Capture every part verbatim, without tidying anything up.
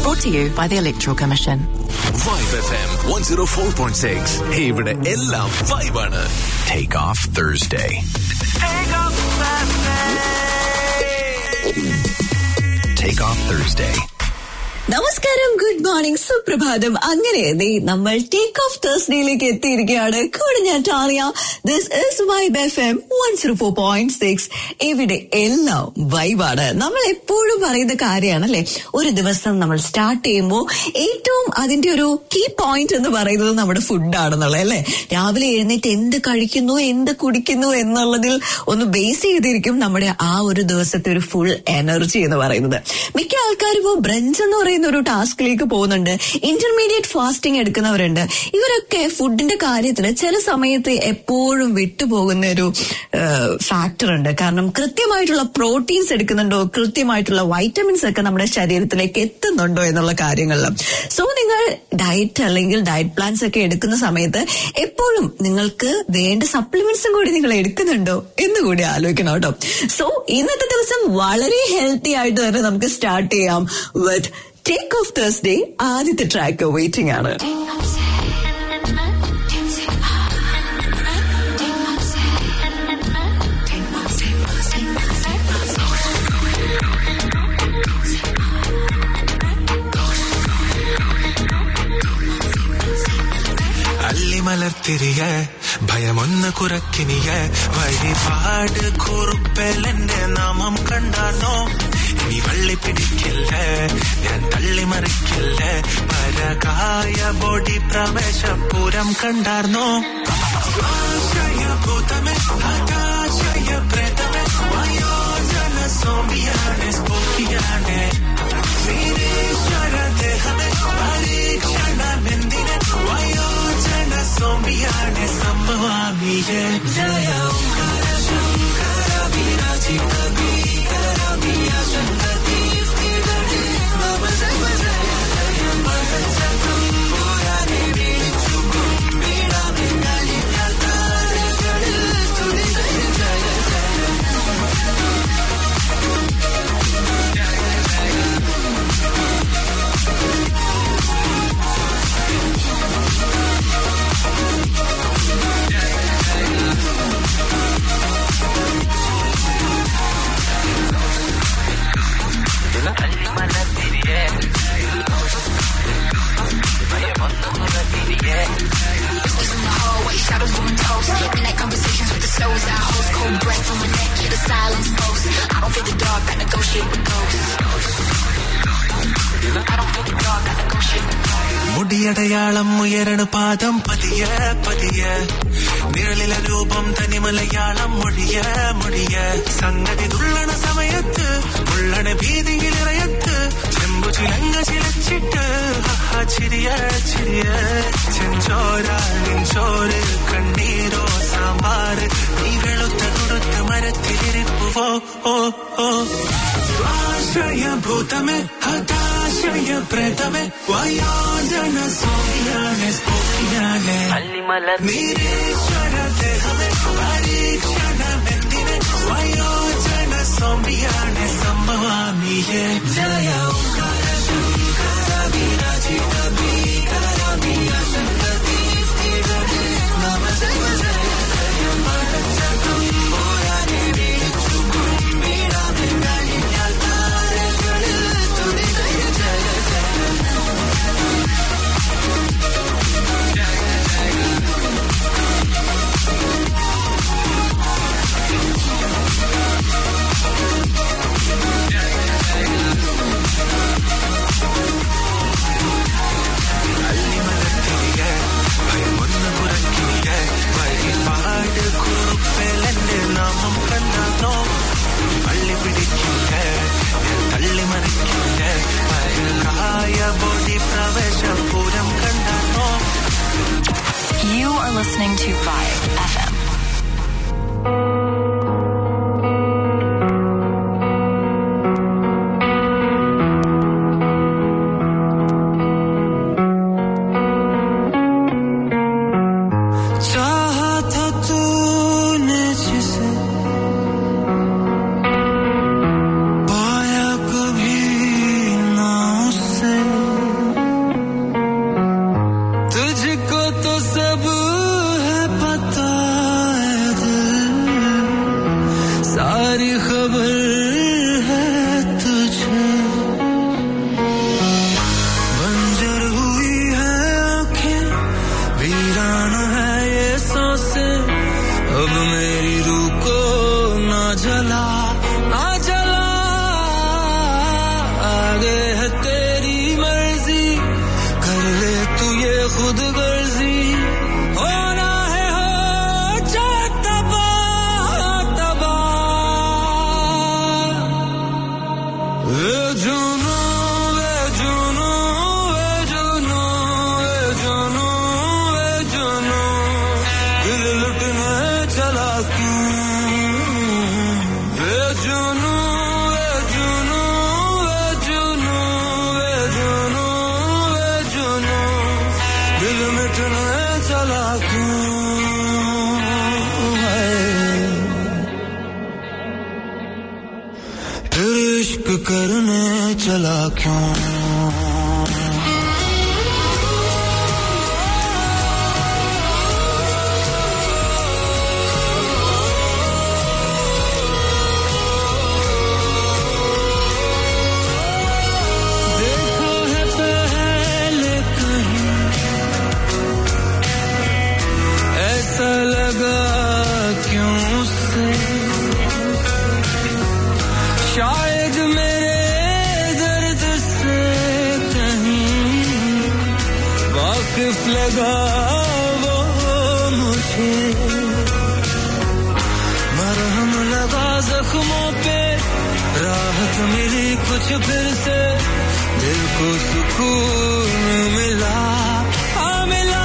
Brought to you by the Electoral Commission. Vibe F M one oh four point six. ഇവിടെ എല്ലാം vibe ആണ്. Take off Thursday. Take off Thursday. Take off Thursday. നമസ്കാരം, good morning, സുപ്രഭാതം. അങ്ങനെ നമ്മൾ take off തേഴ്സ്ഡേയിലേക്ക് എത്തിയിരിക്കുകയാണ്. കൂടെ ഞാൻ ടാറിയ. This is Vibe F M one zero four point six. ഇവിടെ എല്ലാം വൈബാണ്. നമ്മൾ എപ്പോഴും പറയുന്ന കാര്യമാണല്ലേ, ഒരു ദിവസം നമ്മൾ സ്റ്റാർട്ട് ചെയ്യുമ്പോൾ ഏറ്റവും അതിന്റെ ഒരു കീ പോയിന്റ് എന്ന് പറയുന്നത് നമ്മുടെ ഫുഡാണെന്നുള്ളത് അല്ലേ. രാവിലെ എഴുന്നേറ്റ് എന്ത് കഴിക്കുന്നു, എന്ത് കുടിക്കുന്നു എന്നുള്ളതിൽ ഒന്ന് ബേസ് ചെയ്തിരിക്കും നമ്മുടെ ആ ഒരു ദിവസത്തെ ഒരു ഫുൾ എനർജി എന്ന് പറയുന്നത്. മിക്ക ആൾക്കാരും ഇപ്പോൾ ബ്രഞ്ച് എന്ന് പറയുന്ന ഒരു ടാസ്കിലേക്ക് പോകുന്നുണ്ട്. ഇന്റർമീഡിയറ്റ് ഫാസ്റ്റിംഗ് എടുക്കുന്നവരുണ്ട്. ഇവരൊക്കെ ഫുഡിന്റെ കാര്യത്തിൽ ചില സമയത്ത് എപ്പോഴും വിട്ടുപോകുന്ന ഒരു ഫാക്ടർ ഉണ്ട്. കാരണം കൃത്യമായിട്ടുള്ള പ്രോട്ടീൻസ് എടുക്കുന്നുണ്ടോ, കൃത്യമായിട്ടുള്ള വൈറ്റമിൻസ് ഒക്കെ നമ്മുടെ ശരീരത്തിലേക്ക് എത്തുന്നുണ്ടോ എന്നുള്ള കാര്യങ്ങളിൽ. സോ നിങ്ങൾ ഡയറ്റ് അല്ലെങ്കിൽ ഡയറ്റ് പ്ലാൻസ് ഒക്കെ എടുക്കുന്ന സമയത്ത് എപ്പോഴും നിങ്ങൾക്ക് വേണ്ട സപ്ലിമെന്റ്സും കൂടി നിങ്ങൾ എടുക്കുന്നുണ്ടോ എന്ന് കൂടി ആലോചിക്കണം കേട്ടോ. സോ ഇന്നത്തെ ദിവസം വളരെ ഹെൽത്തി ആയിട്ട് തന്നെ നമുക്ക് സ്റ്റാർട്ട് ചെയ്യാം വിത്ത് ടേക്ക് ഓഫ് തേഴ്സ്ഡേ. ആദ്യത്തെ ട്രാക്ക് വെയിറ്റിംഗ് ആണ്. അല്ലിമലർത്തിരിയ ഭയമൊന്ന് കുറക്കിനിയ വഴിപാട് കുറുപ്പലെന്റെ നാമം കണ്ടാർന്നോ. ഇനി വള്ളി പിടിക്കില്ല, ഞാൻ തള്ളിമറിക്കില്ല. പരകായ ബോഡി പ്രവേശപുരം കണ്ടാർന്നോ. ആശയഭൂതമേ ആകാശയ പ്രേതമേ വയോജന സോമിയാണ് സ്പോക്കിയാണ്. ശ്രീരേശ്വര ദേഹമേ പരീക്ഷണമെന്തിന് വയോജന സോമിയാണ് സംഭവാമിയെ. ജയ ഓംകാര ശങ്കര വിരാജിത ഭീകര വിയ ശങ്കതി സ്ഥിരടി നമ ജയ ജയ ജയ മഹജകം പുരാനെ വിളിച്ചു കുംബിടാമെ കളിഞ്ഞാൽ താരകളിൽ തുടി Jaya Jaya Shadows doing toast, midnight conversations with the souls I host. Cold breath from my neck, hear the silence boast. I don't feel the dark, I negotiate with ghosts. I don't feel the dark, I negotiate with ghosts. മുടിയടയാളം ഉയരണ പാദം പതിയ പതിയ നിഴലില രൂപം തനി മലയാളം മൊഴിയ മൊഴിയ. സംഗതി തുള്ളണ സമയത്ത് ഉള്ളണ ഭീതിയിലിറയത്ത് ചെമ്പു ചിലങ്ക ചിലച്ചിട്ട് ചിരിയ ചിരിയ. ചെഞ്ചോര നെഞ്ചോര് കണ്ണീരോ സാമ്പാറ് നീ വെളുത്ത കൊടുത്ത് മരത്തിലിരിപ്പുവോ ഓ ഓ. ആശയഭൂതമേ ഹതാശയ പ്രേതമേ വയോജന സോമിയാണ് സ്പോക്കിയാണ്. നിരീശ്വര ദേഹമേ പരീക്ഷണമെന്തിന് വയോജന സോമിയാണ് സംഭവാമിയെ. ജയ ഓംകാര ശങ്കര വിരാജിത ഭീകര വിയ ശങ്കതി സ്ഥിരടി നമ ജയ ജയ ജയ മഹജകം പുരാനെ വിളിച്ചു കുംബിടാമെ കളിഞ്ഞാൽ താരകളിൽ തുടി ജയ ജയ അല്ലിമലർത്തിരിയ ഭയമൊന്ന് കുറക്കിനിയ വഴിപാട് കുറുപ്പലെന്റെ നാമം കണ്ടാർന്നോ. വള്ളി പിടിക്കില്ല, ഞാൻ തള്ളിമറിക്കില്ല. പരകായ ബോഡി പ്രവേശപുരം കണ്ടാർന്നോ. You are listening to Vibe F M. चाहा था तूने जिसे पाया कभी ना उससे. खुद गर्जी होना है हो चाहे तबाह तबाह वे जुनू वे जुनू वे जुनू वे जुनू वे जुनू दिल लुटने चला क्यों वे जुनू वे जुनू वे जुनू वे जुनू वे जुनू दिल मिटने चला क्यों फिर इश्क करने चला क्यों देखा है पहले कहीं ऐसा लगा क्यों उससे शायद मेरे दर्द से कहीं वाकिफ लगा वो मुझे मरहम लगा जख्मों पे राहत मिली कुछ फिर से दिल को सुकून मिला आ मिला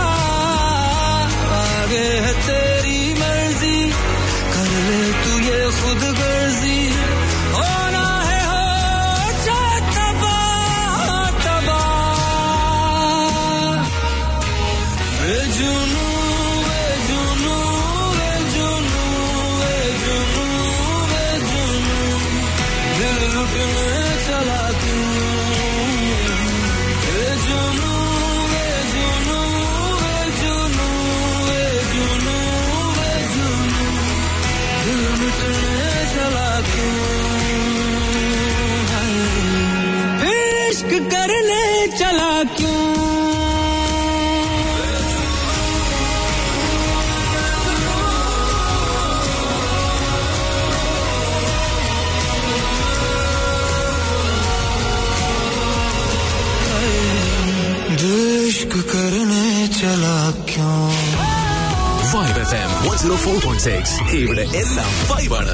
आगे है तेरी मर्जी कर ले तू ये खुद गर्जी होना है हो चाहे तबाह तबाह वे जुनू वे जुनू वे जुनू वे जुनू वे जुनू दिल लुटने चला क्यों वे जुनू वे जुनू वे जुनू वे जुनू वे जुनू दिल मिटने चला क्यों फिर इश्क करने चला क्यों इश्क करने चला क्यों Vibe F M one oh four point six. ഇവിടെ എല്ലാം vibe ആണ്.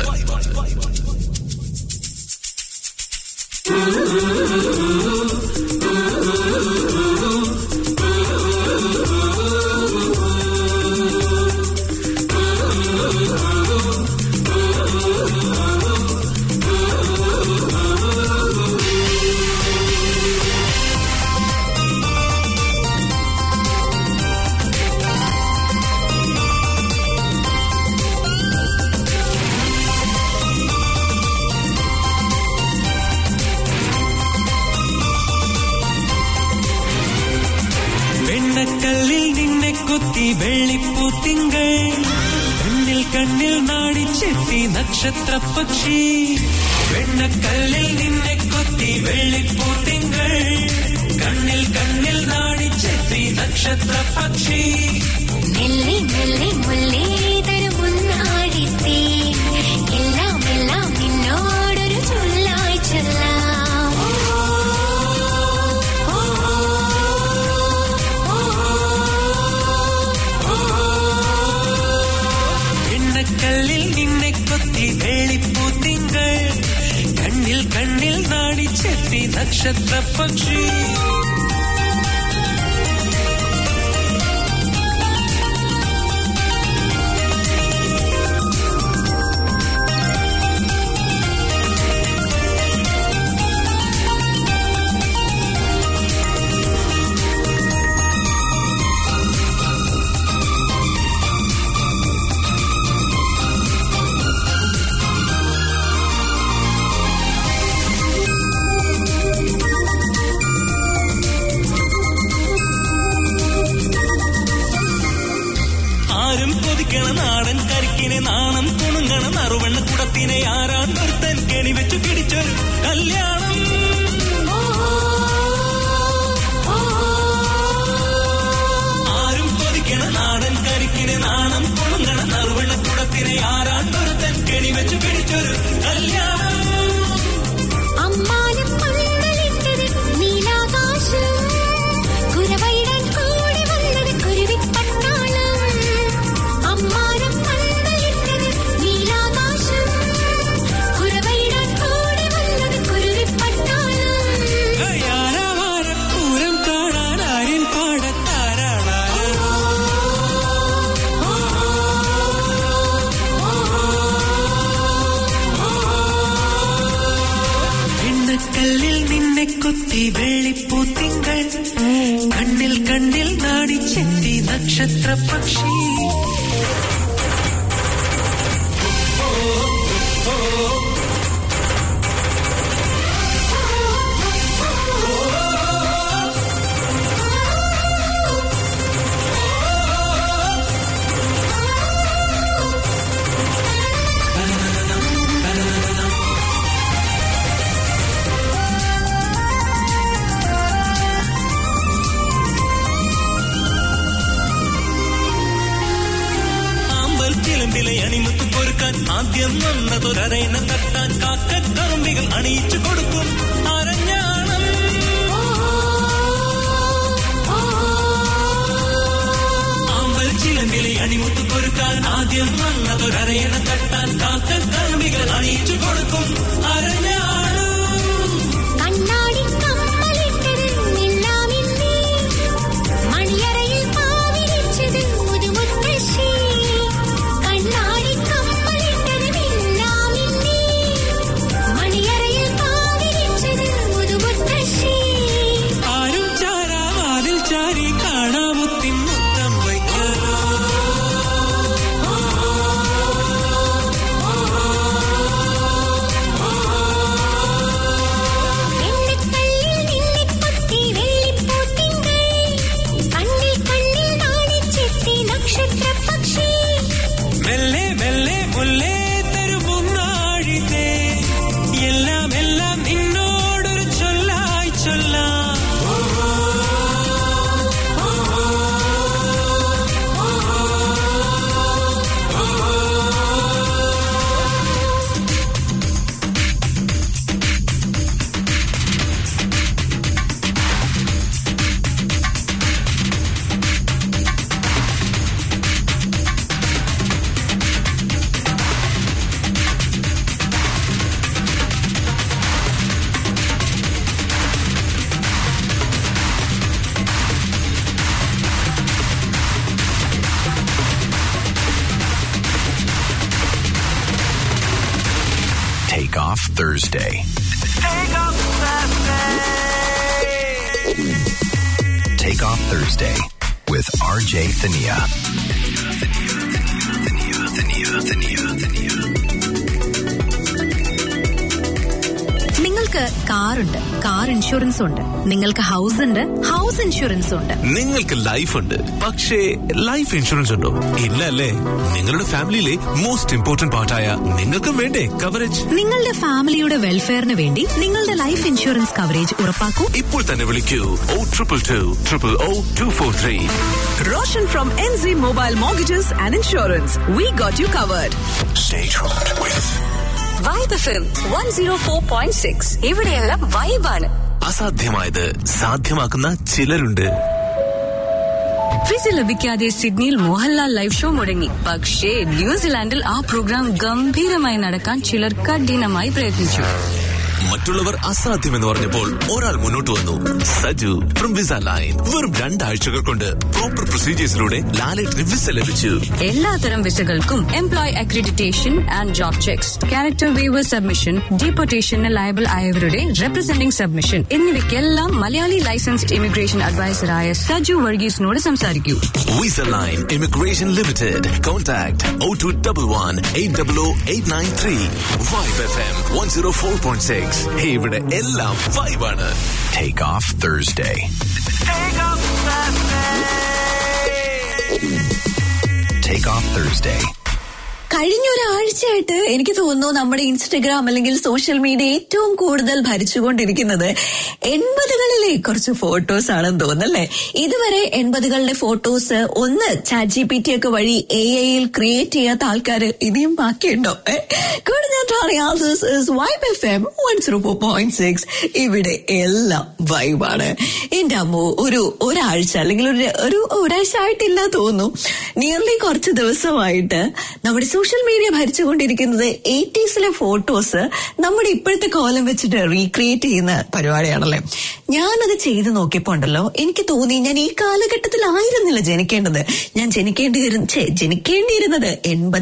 വെണ്ണക്കല്ലിൽ നിന്നെ കുത്തി വെള്ളിപ്പൂത്തിങ്കൾ കണ്ണിൽ കണ്ണിൽ നാടിച്ചെത്തി നക്ഷത്രപക്ഷി വെണ്ണക്കല്ലിൽ നിന്നെ കുത്തി വെള്ളിപ്പൂത്തിങ്കൾ കണ്ണിൽ കണ്ണിൽ നാടിച്ചെത്തി നക്ഷത്രപക്ഷി മെല്ലെ മെല്ലെ മുല്ലേ തരുമുന്നാടിത്തേ എല്ലാം എല്ലാം നിന്നോടൊരു ചൊല്ലായി ചൊല്ലാം വെണ്ണക്കല്ലിൽ നിന്നെ കൊത്തി വെള്ളിപ്പൂത്തിങ്കൾ കണ്ണിൽ കണ്ണിൽ നാടിച്ചെത്തി നക്ഷത്രപക്ഷി കൊത്തി വെള്ളിപ്പൂത്തിങ്കൾ കണ്ണിൽ കണ്ണിൽ നാടിച്ചെത്തി നക്ഷത്ര പക്ഷി അണിമുത്ത് പൊറുക്കാൻ ആദ്യം വന്നതൊരരയണം തട്ടാൻ കാക്കക്കറുമ്പികൾ അണിയിച്ചു കൊടുക്കും അരഞ്ഞാണം ആമ്പൽ ചിലമ്പിലെ അണിമുത്ത് പൊറുക്കാൻ ആദ്യം വന്നതൊരരയണം തട്ടാൻ കാക്കക്കറുമ്പികൾ അണിയിച്ചു കൊടുക്കും അരഞ്ഞാണം Thursday. Take off Thursday. Take off Thursday with R J Thania. Thania, Thania, Thania, Thania. നിങ്ങൾക്ക് കാറുണ്ട്, കാർ ഇൻഷുറൻസ് ഉണ്ട്. നിങ്ങൾക്ക് ഹൗസ് ഉണ്ട്, ഹൗസ് ഇൻഷുറൻസ് ഉണ്ട്. നിങ്ങൾക്ക് ലൈഫ് ഉണ്ട്, പക്ഷേ ലൈഫ് ഇൻഷുറൻസ് ഉണ്ടോ? ഇല്ല അല്ലേ? നിങ്ങളുടെ ഫാമിലിയിലെ മോസ്റ്റ് ഇമ്പോർട്ടന്റ് പാർട്ടായ നിങ്ങൾക്കും വേണ്ടേ കവറേജ്? നിങ്ങളുടെ ഫാമിലിയുടെ വെൽഫെയറിന് വേണ്ടി നിങ്ങളുടെ ലൈഫ് ഇൻഷുറൻസ് കവറേജ് ഉറപ്പാക്കൂ. ഇപ്പോൾ തന്നെ വിളിക്കൂ ഓ triple two triple oh two four three. Roshan from N Z Mobile Mortgages and Insurance. We got you covered. Stay tuned with Vibe F M one oh four point six. ഇവിടെയെല്ലാം വൈബാണ്. അസാധ്യമായത് സാധ്യമാക്കുന്ന ചിലരുണ്ട്. Visa ലഭിക്കാതെ സിഡ്നിയിൽ Mohanlal live show മുടങ്ങി. പക്ഷേ ന്യൂസിലാൻഡിൽ ആ programme ഗംഭീരമായി നടക്കാൻ ചിലർ കഠിനമായി പ്രയത്നിച്ചു. മറ്റുള്ളവർ അസാധ്യമെന്ന് പറഞ്ഞപ്പോൾ ഒരാൾ മുന്നോട്ട് വന്നു. Saju from visa line. വെറും രണ്ടാഴ്ചകൾ കൊണ്ട് പ്രോപ്പർ പ്രൊസീജിയേഴ്സിലൂടെ ലാലേട്ടിന് വിസ ലഭിച്ചു. എല്ലാത്തരം വിസകൾക്കും employ accreditation and job checks, character waiver submission, ഡീപ്പോർട്ടേഷന് ലയബിൾ ആയവരുടെ റെപ്രസെന്റിംഗ് സബ്മിഷൻ എന്നിവയ്ക്കെല്ലാം മലയാളി ലൈസൻസ്ഡ് ഇമിഗ്രേഷൻ അഡ്വൈസറായ സജു വർഗീസിനോട് സംസാരിക്കൂ. Visa line immigration limited. Contact ഓ two double one eight double ഓ eight nine three. Vibe F M one zero four point six. ഇവിടെ എല്ലാം വൈബാണ്. Take off Thursday. Take off Thursday. Take off Thursday. കഴിഞ്ഞ ഒരാഴ്ചയായിട്ട് എനിക്ക് തോന്നുന്നു നമ്മുടെ ഇൻസ്റ്റഗ്രാം അല്ലെങ്കിൽ social media ഏറ്റവും കൂടുതൽ ഭരിച്ചുകൊണ്ടിരിക്കുന്നത് എൺപതുകളിലെ കുറച്ച് ഫോട്ടോസ് ആണെന്ന് തോന്നുന്നല്ലേ. ഇതുവരെ എൺപതുകളുടെ ഫോട്ടോസ് ഒന്ന് ചാറ്റ് ജി പി ടി ഒക്കെ വഴി എ ഐയിൽ ക്രിയേറ്റ് ചെയ്യാത്ത ആൾക്കാര് ഇനിയും ബാക്കിയുണ്ടോ? Vibe F M one zero four point six. ഇവിടെ എല്ലാം വൈബാണ്. എന്റെ അമ്മോ, ഒരു ഒരാഴ്ച അല്ലെങ്കിൽ ഒരു ഒരു ഒരാഴ്ച ആയിട്ടില്ല തോന്നുന്നു, നിയർലി കുറച്ച് ദിവസമായിട്ട് നമ്മുടെ സോഷ്യൽ മീഡിയ ഭരിച്ചുകൊണ്ടിരിക്കുന്നത് എയ്റ്റീസിലെ ഫോട്ടോസ് നമ്മുടെ ഇപ്പോഴത്തെ കോലം വെച്ചിട്ട് റീക്രിയേറ്റ് ചെയ്യുന്ന പരിപാടിയാണല്ലേ. ഞാനത് ചെയ്ത് നോക്കിയപ്പോ ഉണ്ടല്ലോ, എനിക്ക് തോന്നി ഞാൻ ഈ കാലഘട്ടത്തിലായിരുന്നില്ല ജനിക്കേണ്ടത്. ഞാൻ ജനിക്കേണ്ടിയിരുന്ന ജനിക്കേണ്ടിയിരുന്നത്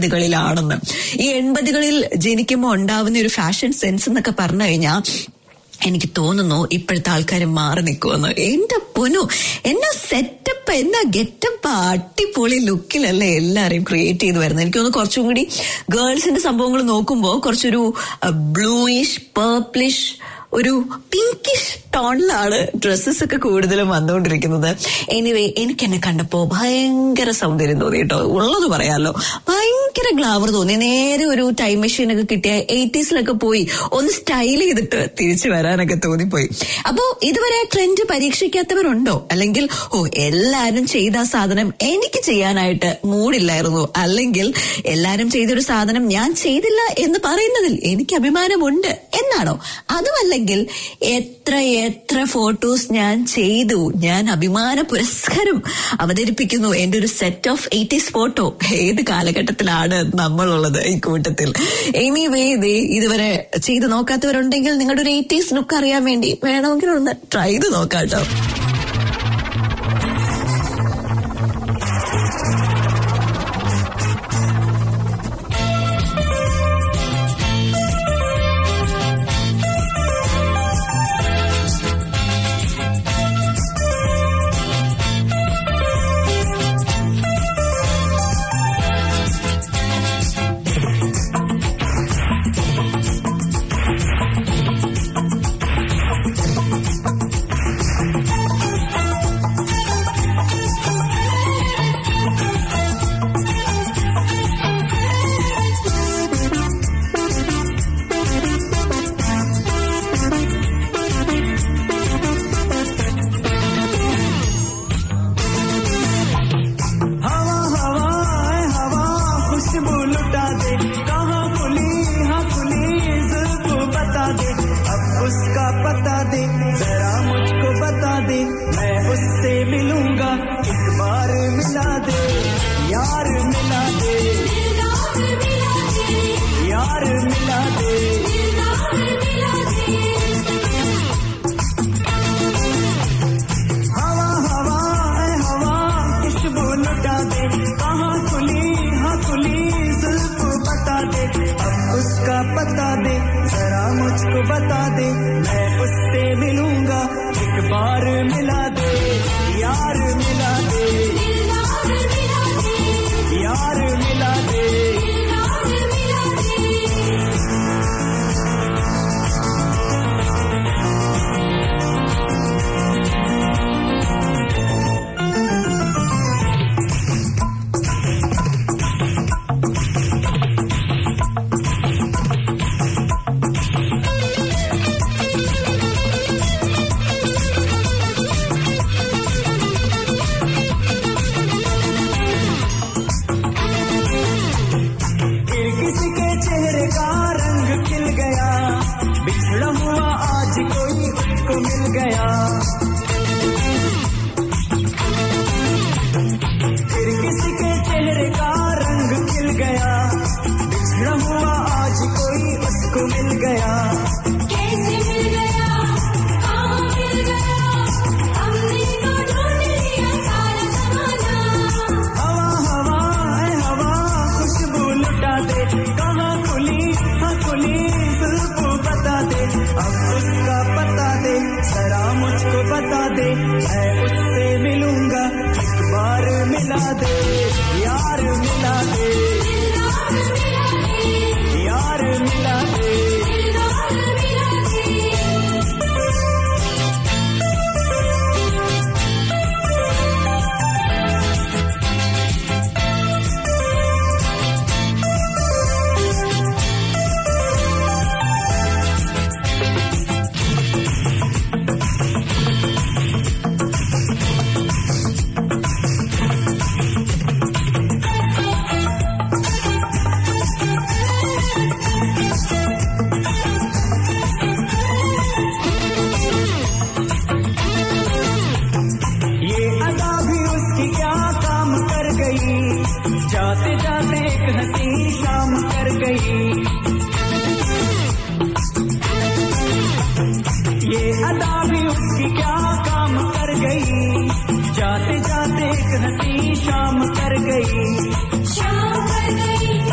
എൺപതുകളിലാണെന്ന്. ഈ എൺപതുകളിൽ ജനിക്കുമ്പോൾ ഉണ്ടാവുന്ന ഒരു ഫാഷൻ സെൻസ് എന്നൊക്കെ പറഞ്ഞു കഴിഞ്ഞാൽ എനിക്ക് തോന്നുന്നു ഇപ്പോഴത്തെ ആൾക്കാർ മാറി നിൽക്കുമെന്ന്. എന്റെ പൊന്നു, എന്നാ സെറ്റപ്പ്, എന്നാ ഗെറ്റപ്പ്, അടിപൊളി ലുക്കിലല്ലേ എല്ലാരെയും ക്രിയേറ്റ് ചെയ്ത് വരുന്നത്. എനിക്ക് തോന്നുന്നു കുറച്ചും കൂടി ഗേൾസിന്റെ സംഭവങ്ങൾ നോക്കുമ്പോ കുറച്ചൊരു ബ്ലൂയിഷ് പേർപ്പിളിഷ് ഒരു പിങ്കിഷ് ടോണിലാണ് ഡ്രസ്സസ് ഒക്കെ കൂടുതലും വന്നുകൊണ്ടിരിക്കുന്നത്. എനിവേ, എനിക്ക് എന്നെ കണ്ടപ്പോ ഭയങ്കര സൗന്ദര്യം തോന്നി കേട്ടോ, ഉള്ളത് പറയാലോ. ഭയങ്കര ഗ്ലാമർ തോന്നി. നേരെ ഒരു ടൈം മെഷീനൊക്കെ കിട്ടിയ എയ്റ്റീസിലൊക്കെ പോയി ഒന്ന് സ്റ്റൈൽ ചെയ്തിട്ട് തിരിച്ചു വരാനൊക്കെ തോന്നിപ്പോയി. അപ്പോ ഇതുവരെ ട്രെൻഡ് പരീക്ഷിക്കാത്തവരുണ്ടോ? അല്ലെങ്കിൽ ഓ എല്ലാരും ചെയ്ത സാധനം എനിക്ക് ചെയ്യാനായിട്ട് മൂടില്ലായിരുന്നു, അല്ലെങ്കിൽ എല്ലാരും ചെയ്തൊരു സാധനം ഞാൻ ചെയ്തില്ല എന്ന് പറയുന്നതിൽ എനിക്ക് അഭിമാനമുണ്ട് എന്നാണോ? അതുമല്ലെങ്കിൽ എത്ര എത്ര ഫോട്ടോസ് ഞാൻ ചെയ്തു, ഞാൻ അഭിമാന പുരസ്കാരം അവതരിപ്പിക്കുന്നു എന്റെ ഒരു സെറ്റ് ഓഫ് എയ്റ്റീസ് ഫോട്ടോ. ഏത് കാലഘട്ടത്തിലാണ് നമ്മളുള്ളത് ഈ കൂട്ടത്തിൽ? എനിവേ, ഇതുവരെ ചെയ്ത് നോക്കാത്തവരുണ്ടെങ്കിൽ നിങ്ങളുടെ ഒരു എയ്റ്റീസ് ലുക്ക് അറിയാൻ വേണ്ടി വേണമെങ്കിൽ ഒന്ന് ട്രൈ ചെയ്ത് നോക്കാം കേട്ടോ.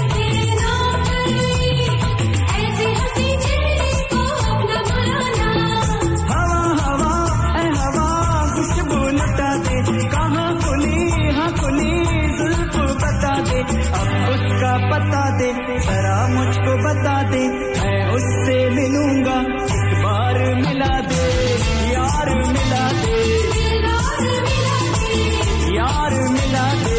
ऐसी हंसी चेहरे को अपना बुलाना कहाँ खुली हाँ खुली जुल्फ बता दे, अब उसका पता दे, जरा मुझको बता दे, मैं उससे मिलूंगा, एक बार मिला दे, यार मिला दे, यार मिला दे।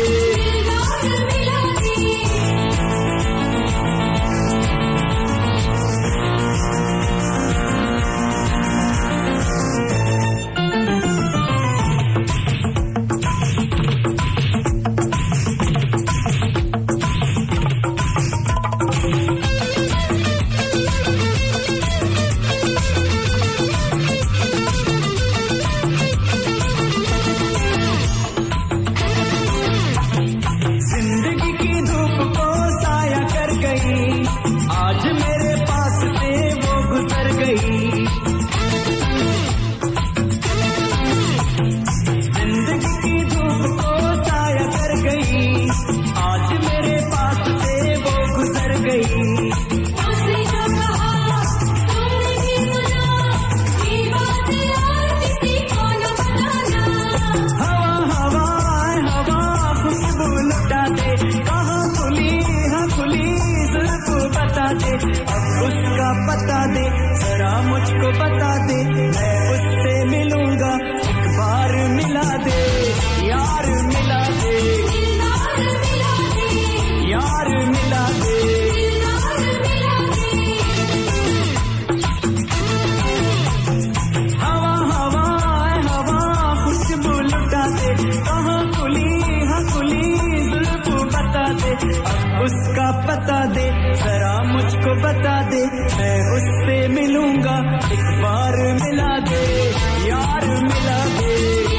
उसका पता दे, जरा मुझको बता दे, मैं उससे मिलूंगा, एक बार मिला दे, यार मिला दे,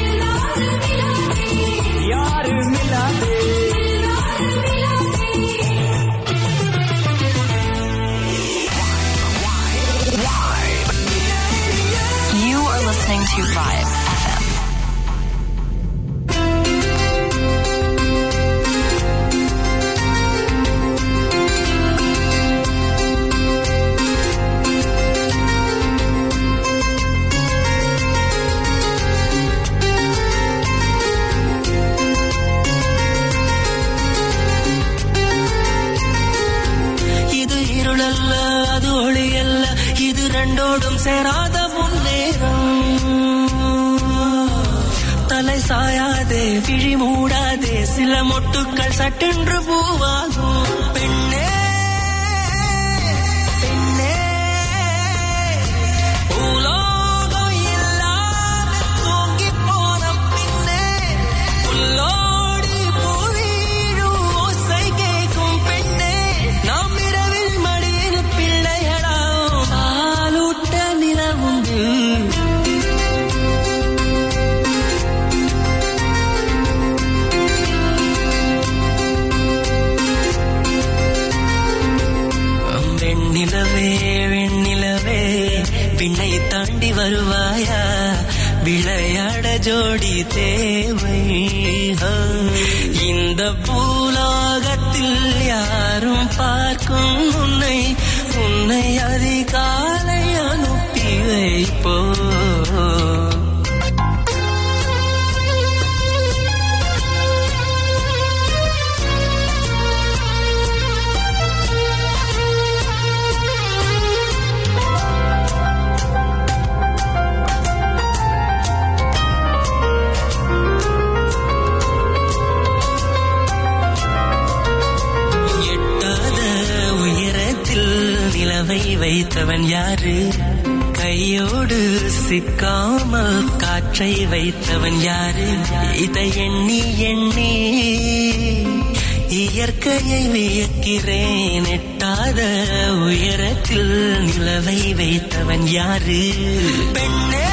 यार मिला दे। You are listening to Vibe F M. ரெண்டோடும் சேராத முன்னேறம், தலை சாயாதே விழி மூடாதே, சில மொட்டுக்கள் சட்டென்று பூவாகும். பெண்ணே பெண்ணே பூலோகம் இல்லாத தூங்கி போன பின்னே, புல்லோடி பூவீழும் ஓசை கேட்கும் பெண்ணே, நாம் இரவில் மடியில் பிள்ளைகளா பாலூட்ட நிலவுண்டு. வெண்ணிலவே வெண்ணிலவே விண்ணை தாண்டி வருவாயா, விளையாட ஜோடி தேவை. இந்த பூலோகத்தில் யாரும் பார்க்கும் உன்னை, உன்னை அதிகாலை அனுப்பி வைப்போ. வைத்தவன் யாரு, கையோடு சிக்காமல் காற்றை வைத்தவன் யாரு, இதை எண்ணி எண்ணி இயற்கையை வியக்கிறேன். எட்டாத உயரத்தில் நிலவை வைத்தவன் யாரு. பெண்ணே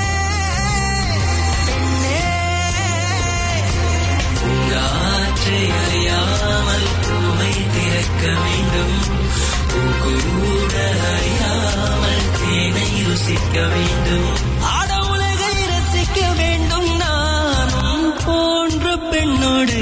பெண்ணே உங்காற்றை அறியாமல் பூவை திறக்க வேண்டும், கூட அறியாமல் தேனை ருசிக்க வேண்டும், ஆட உலகை ரசிக்க வேண்டும். நானும் போன்ற பெண்ணோடு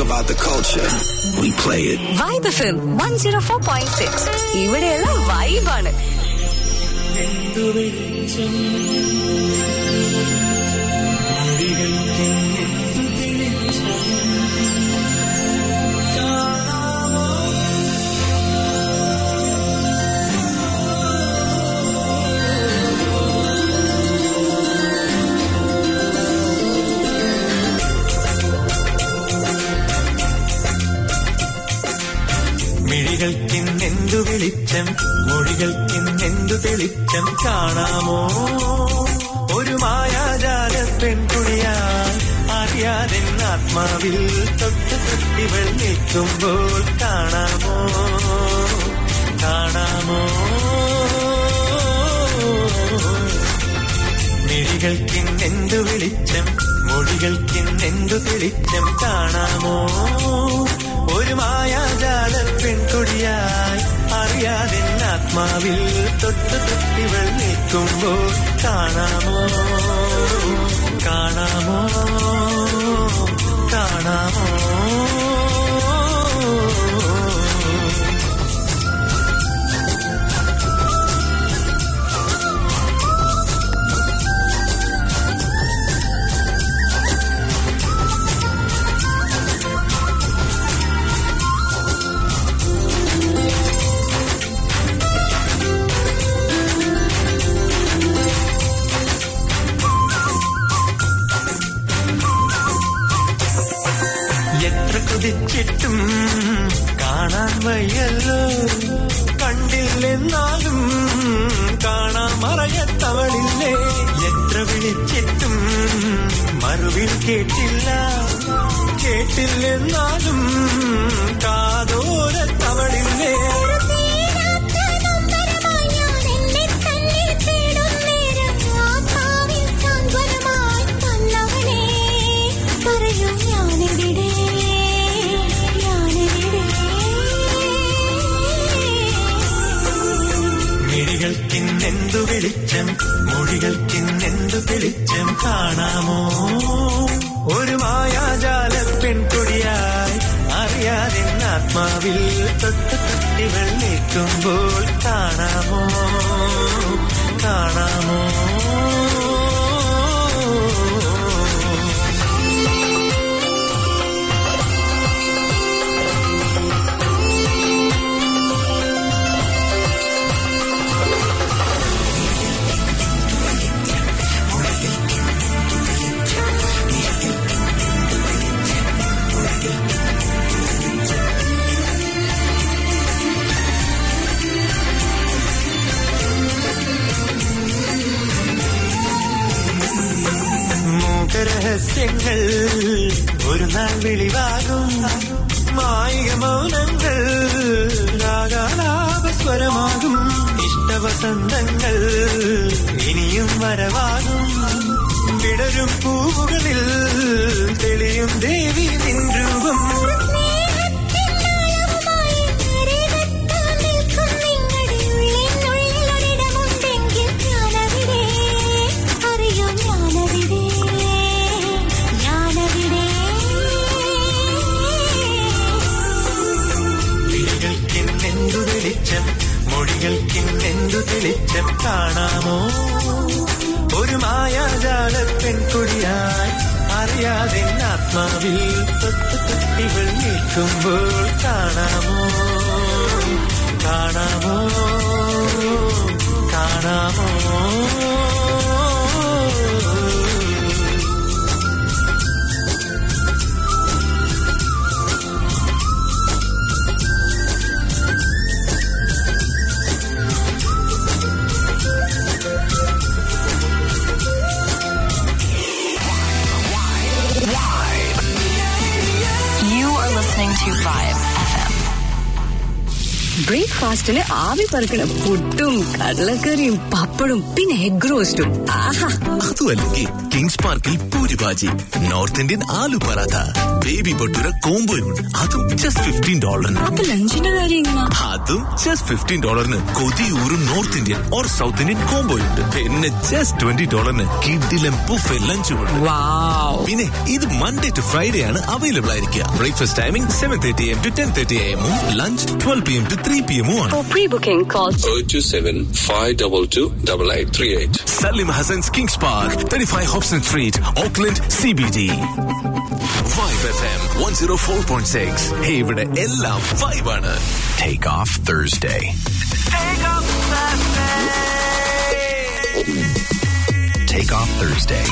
about the culture, we play it. Vibe F M one oh four point six. ഇവിടെയുള്ള വൈബാണ്. മിഴികൾക്കിന്നെന്തു വെളിച്ചം, മൊഴികൾക്കിന്നെന്തു തെളിച്ചം, കാണാമോ ഒരു മായാജാല പെൺകുടിയാൽ അറിയാതെ ആത്മാവിൽ തൊട്ട് തൊട്ടിവൾ നിൽക്കുമ്പോൾ കാണാമോ കാണാമോ. മിഴികൾക്കിന്നെന്തു വെളിച്ചം, മൊഴികൾക്കിന്നെന്തു തെളിച്ചം, കാണാമോ ഒരു മായാജാല പെൺകൊടിയായി അറിയാതെ ആത്മാവിൽ തൊട്ട് തൊട്ടിവൾ നിൽക്കുമ്പോൾ കാണാമോ കാണാമോ കാണാമോ. ും കാണാൻ വയ്യല്ലോ, കണ്ടില്ലെന്നാലും കാണാൻ മറയത്തവളില്ലേ. എത്ര വിളിച്ചിട്ടും മറുവിൽ കേട്ടില്ല, കേട്ടില്ലെന്നാലും കാതോരത്തവളില്ലേ. മിഴികൾക്കിന്നെന്തു വെളിച്ചം, മൊഴികൾക്കിന്നെന്തു തെളിച്ചം, കാണാമോ ഒരു മായാജാല പെൺകൊടിയായി അറിയാതെ ആത്മാവിൽ തൊട്ട് തൊട്ടിവൾ നിൽക്കുമ്പോൾ കാണാമോ കാണാമോ. രഹസ്യങ്ങൾ ഒരു നാൾ വെളിവാകും, മായിക മൗനങ്ങൾ രാഗാലാപസ്വരമാകും. ഇഷ്ടവസന്തങ്ങൾ ഇനിയും വരവാകും, വിടരും പൂവുകളിൽ തെളിയും ദേവി നിൻ രൂപം. മൊഴികൾക്കിന്നെന്തു തെളിച്ചം, കാണാമോ ഒരു മായാജാല പെൺകൊടിയായി അറിയാതെ ആത്മാവിൽ തൊട്ട് തൊട്ടിവൾ നിൽക്കുമ്പോൾ കാണാമോ കാണാമോ കാണാമോ. You are listening to Vibe F M. ബ്രേക്ക്ഫാസ്റ്റിന് ആവി പറക്കണം പുട്ടും കടലക്കറിയും പപ്പടും പിന്നെ എഗ് റോസ്റ്റും. ആഹാ, അതുമല്ലെങ്കിൽ കിങ്സ് പാർക്കിൽ puri bhaji, north Indian aloo paratha, baby bhatura കോംബോയും അതും ജസ്റ്റ് ഫിഫ്റ്റീൻ ഡോളറിന്. അപ്പൊ ലഞ്ചിന്റെ കാര്യം എങ്ങനെയാ? അതും ജസ്റ്റ് ഫിഫ്റ്റീൻ ഡോളറിന് കൊതിയൂറും north Indian or south Indian കോംബോയുണ്ട്. പിന്നെ ജസ്റ്റ് ട്വന്റി ഡോളറിന് കിഡിലും ബുഫേ ലഞ്ചും ഉണ്ട്. പിന്നെ ഇത് മൺഡേ ടു ഫ്രൈഡേ ആണ് അവൈലബിൾ ആയിരിക്കുക. Breakfast timing seven thirty AM to ten thirty എമ്മും lunch twelve P M to three P എമ്മും ആണ്. For pre-booking, call zero two seven five two two eight eight three eight. Salim Hassan's Kings Park, thirty-five Hobson Street, Auckland, C B D. Vibe F M one oh four point six. Hey, ഇവിടെ എല്ലാം vibe ആണ്. Take off Thursday. Take off Take off Thursday.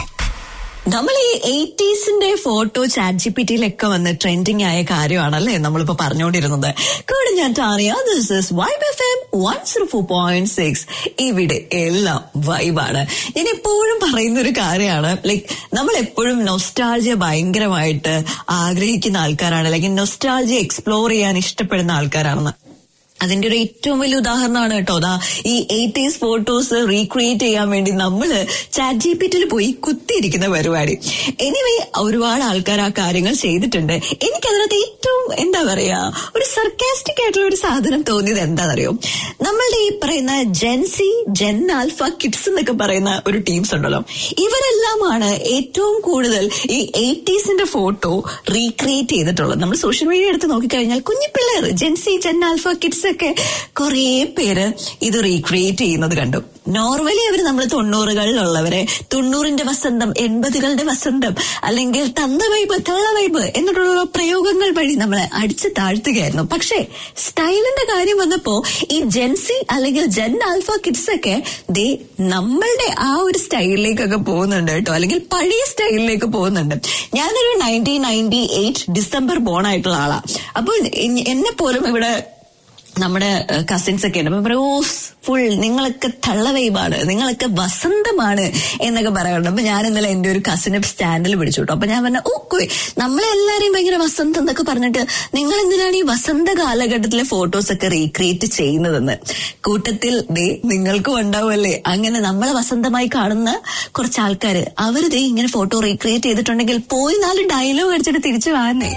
നമ്മൾ ഈ എയ്റ്റീസിന്റെ photo chat G P ടിയിലൊക്കെ വന്ന് trending ആയ കാര്യമാണല്ലേ നമ്മളിപ്പോ പറഞ്ഞുകൊണ്ടിരുന്നത്. കൂടെ ഞാൻ ടാറിയ. This is Vibe F M one zero four point six. ഇവിടെ എല്ലാം വൈബാണ്. ഞാൻ എപ്പോഴും പറയുന്ന ഒരു കാര്യമാണ്, ലൈക്ക് നമ്മൾ എപ്പോഴും നൊസ്റ്റാൾജിയ ഭയങ്കരമായിട്ട് ആഗ്രഹിക്കുന്ന ആൾക്കാരാണ്, അല്ലെങ്കിൽ നൊസ്റ്റാൾജിയ എക്സ്പ്ലോർ ചെയ്യാൻ ഇഷ്ടപ്പെടുന്ന ആൾക്കാരാണെന്ന്. അതിന്റെ ഒരു ഏറ്റവും വലിയ ഉദാഹരണമാണ് കേട്ടോ അതാ ഈ എയ്റ്റീസ് ഫോട്ടോസ് റീക്രിയേറ്റ് ചെയ്യാൻ വേണ്ടി നമ്മള് ചാറ്റ് ജി പി ടിയിൽ പോയി കുത്തിയിരിക്കുന്ന പരിപാടി. എനിവേ, ഒരുപാട് ആൾക്കാർ ആ കാര്യങ്ങൾ ചെയ്തിട്ടുണ്ട്. എനിക്കതിനകത്ത് ഏറ്റവും എന്താ പറയാ ഒരു സർക്കാസ്റ്റിക് ആയിട്ടുള്ള ഒരു സാധനം തോന്നിയത് എന്താണെന്നറിയോ, നമ്മളുടെ ഈ പറയുന്ന ജെൻസി, ജെൻ ആൽഫ കിഡ്സ് എന്നൊക്കെ പറയുന്ന ഒരു ടീംസ് ഉണ്ടല്ലോ, ഇവരെല്ലാമാണ് ഏറ്റവും കൂടുതൽ ഈ എയ്റ്റീസിന്റെ ഫോട്ടോ റീക്രിയേറ്റ് ചെയ്തിട്ടുള്ളത്. നമ്മൾ സോഷ്യൽ മീഡിയ എടുത്ത് നോക്കിക്കഴിഞ്ഞാൽ കുഞ്ഞു പിള്ളേർ ജെൻസി, ജെൻ ആൽഫ കിഡ്സ് ഒക്കെ കുറെ പേര് ഇത് റീക്രിയേറ്റ് ചെയ്യുന്നത് കണ്ടു. നോർമലി അവർ നമ്മൾ തൊണ്ണൂറുകളിലുള്ളവരെ തൊണ്ണൂറിന്റെ വസന്തം, എൺപതുകളുടെ വസന്തം, അല്ലെങ്കിൽ തന്ത വൈബ്, തള്ള വൈബ് എന്നിട്ടുള്ള പ്രയോഗങ്ങൾ വഴി നമ്മളെ അടിച്ചു താഴ്ത്തുകയായിരുന്നു. പക്ഷേ സ്റ്റൈലിന്റെ കാര്യം വന്നപ്പോ ഈ ജെൻസി അല്ലെങ്കിൽ ജെൻ ആൽഫ കിഡ്സ് ഒക്കെ ദേ നമ്മളുടെ ആ ഒരു സ്റ്റൈലിലേക്കൊക്കെ പോകുന്നുണ്ട് കേട്ടോ, അല്ലെങ്കിൽ പഴയ സ്റ്റൈലിലേക്ക് പോകുന്നുണ്ട്. ഞാനൊരു nineteen ninety eight December born ആയിട്ടുള്ള ആളാ. അപ്പോൾ എന്നെ പോലും ഇവിടെ നമ്മുടെ കസിൻസ് ഒക്കെ ഉണ്ട്. അപ്പൊ പറയും, ഓ ഫുൾ നിങ്ങളൊക്കെ തള്ള വൈബാണ്, നിങ്ങളൊക്കെ വസന്തമാണ് എന്നൊക്കെ പറയാറുണ്ട്. അപ്പൊ ഞാൻ ഇന്നലെ എന്റെ ഒരു കസിനെ സ്റ്റാൻഡിൽ പിടിച്ചു കേട്ടോ. അപ്പൊ ഞാൻ പറഞ്ഞ ഓക്കെ, നമ്മളെല്ലാരെയും ഭയങ്കര വസന്തം എന്നൊക്കെ പറഞ്ഞിട്ട് നിങ്ങൾ എന്തിനാണ് ഈ വസന്ത കാലഘട്ടത്തിലെ ഫോട്ടോസ് ഒക്കെ റീക്രിയേറ്റ് ചെയ്യുന്നതെന്ന്. കൂട്ടത്തിൽ ദേ നിങ്ങൾക്കും ഉണ്ടാവുമല്ലേ അങ്ങനെ നമ്മളെ വസന്തമായി കാണുന്ന കുറച്ച് ആൾക്കാര്. അവര് ദേ ഇങ്ങനെ ഫോട്ടോ റീക്രിയേറ്റ് ചെയ്തിട്ടുണ്ടെങ്കിൽ പോയി നാല് ഡയലോഗ് അടിച്ചിട്ട് തിരിച്ചു വാങ്ങേ.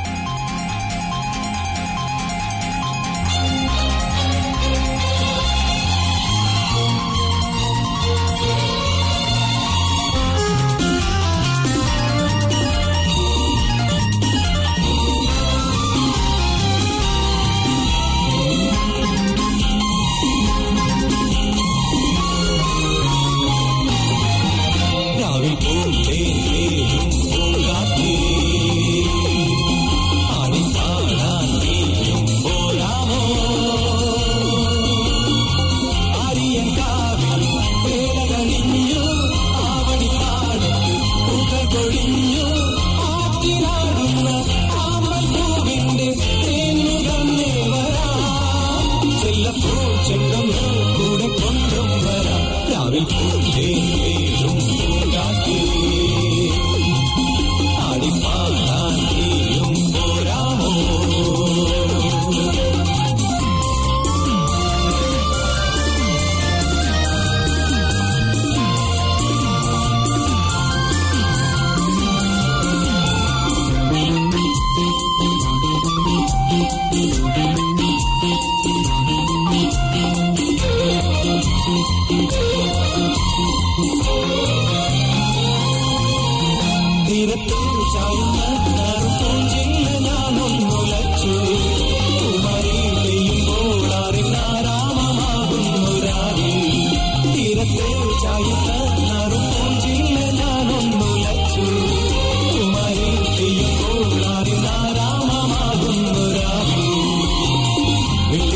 We'll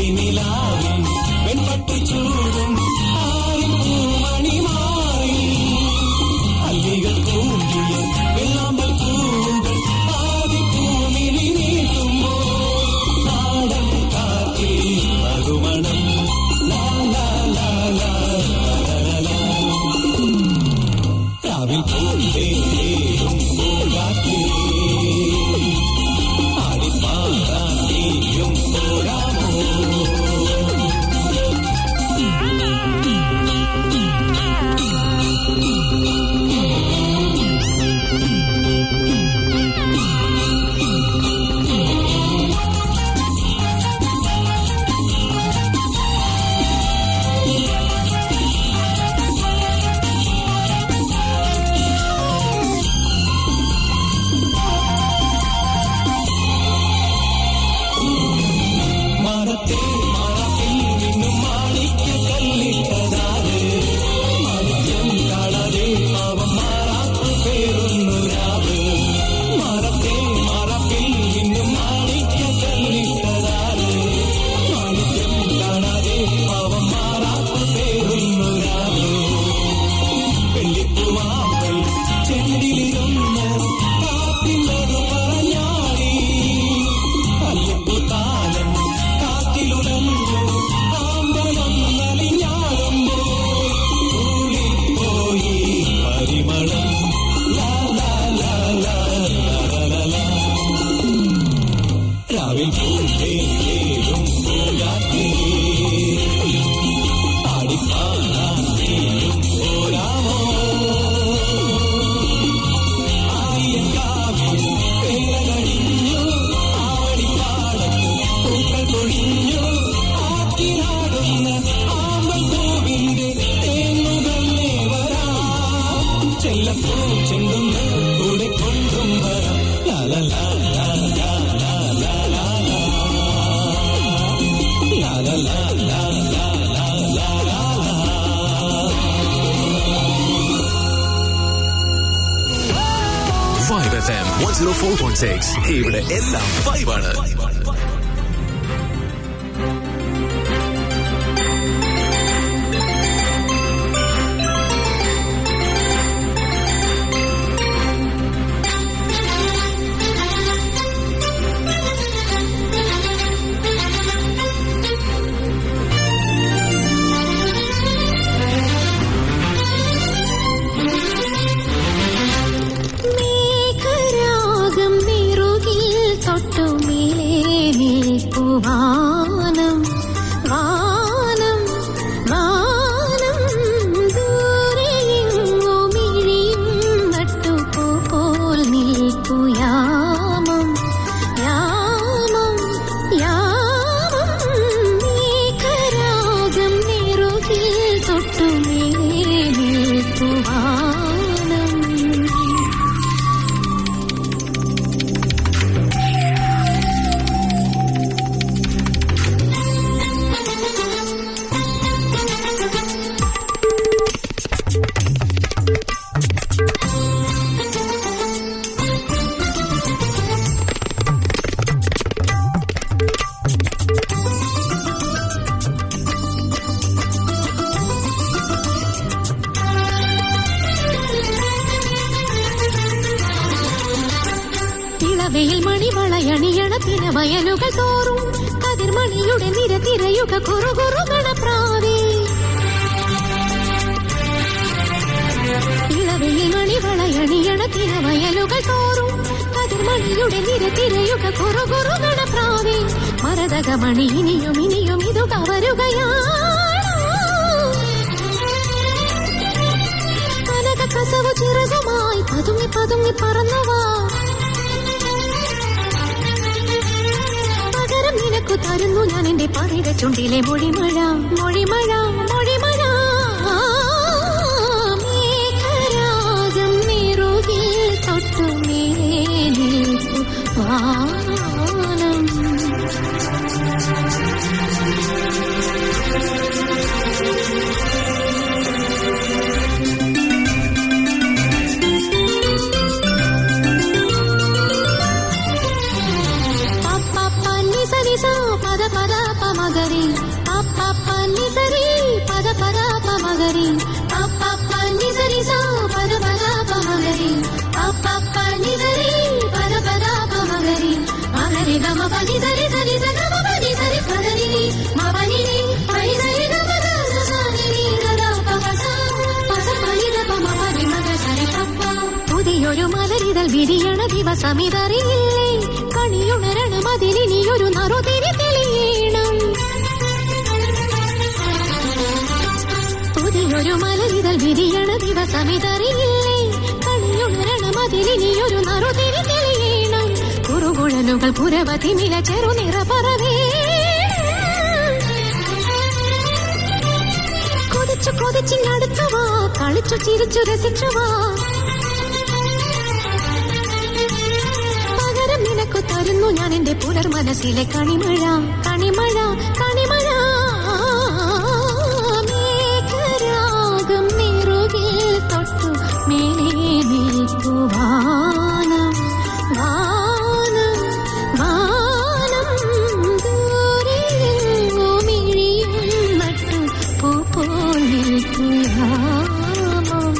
Vibe F M one oh four point six. ഇവിടെ എല്ലാം വൈബാണ്. വാനം വാനം വാനം ദൂരെയെങ്ങോ മിഴിയും നട്ടുപോ പോൽ നിൽപ്പു യാമം യാമം യാമം മേഘരാഗം നെറുകിൽ തൊട്ടുമേലെ നിൽപ്പു വാനം. വെയിൽ മണിവളയണിയണ തിരവയലുകൾ തോറും കതിർമണിയുടെ നിരതിരയുക കുറുകുറുകണപ്രാവേ. ഇളവെയിൽ മണിവളയണിയണ തിരവയലുകൾ തോറും കതിർമണിയുടെ നിരതിരയുക കുറുകുറുകണപ്രാവേ. മരതകമണി ഇനിയും ഇനിയും ഇതു കവരുകയാണ്. കനക കസവു ചിറകുമായി പതുങ്ങി പതുങ്ങി പറന്നുവാ. നിനക്കു തരുന്നു ഞാൻ എന്റെ പറിയുടെ ചുണ്ടിലെ മൊഴിമഴ മൊഴിമഴ മൊഴിമഴ. മേഘരാഗം നെറുകിൽ തൊട്ടുമേലെ നിൽപ്പു വാനം. పద పద పమగరి పప్ప నిసరి పద పద పమగరి పప్ప నిసరి సా పద పద పమగరి పప్ప నిసరి పద పద పమగరి మగరి గమ పని సరి సరి సగమ పని సరి పదని మపని పని సరి గమ సని గద పపస పస పని దప మపని మగ సరి పప్ప. പുതിയൊരു മലരിതൽ വിരിയണ ദിവസമിതറിയില്ലേ. കണിയുണരണം അതിലിനിയൊരു നറുതിരി തെളിയണം. പുതിയൊരു മലരിതൽ വിരിയണ ദിവസമിതറിയില്ലേ. കണിയുണരണം അതിലിനിയൊരു നറുതിരി തെളിയണം. കുറുകുഴലുകൾ പുരവതി നില ചെറുനിറ പറവേ. കൊതിച്ചു കൊതിച്ചിങ്ങടുത്തുവാ കളിച്ചു ചിരിച്ചു രസിച്ചുവാ. നിനക്കു തരുന്നു ഞാൻ എന്റെ പുലർ മനസ്സിലെ കണിമഴ കണിമഴ കണിമഴ. മേഘരാഗം നെറുകിൽ തൊട്ടു മേലെ നിൽപ്പു വാനം വാനം വാനം ദൂരെയെങ്ങോ മിഴിയും നട്ടു പൂ പോൽ നിൽപ്പു യാമം.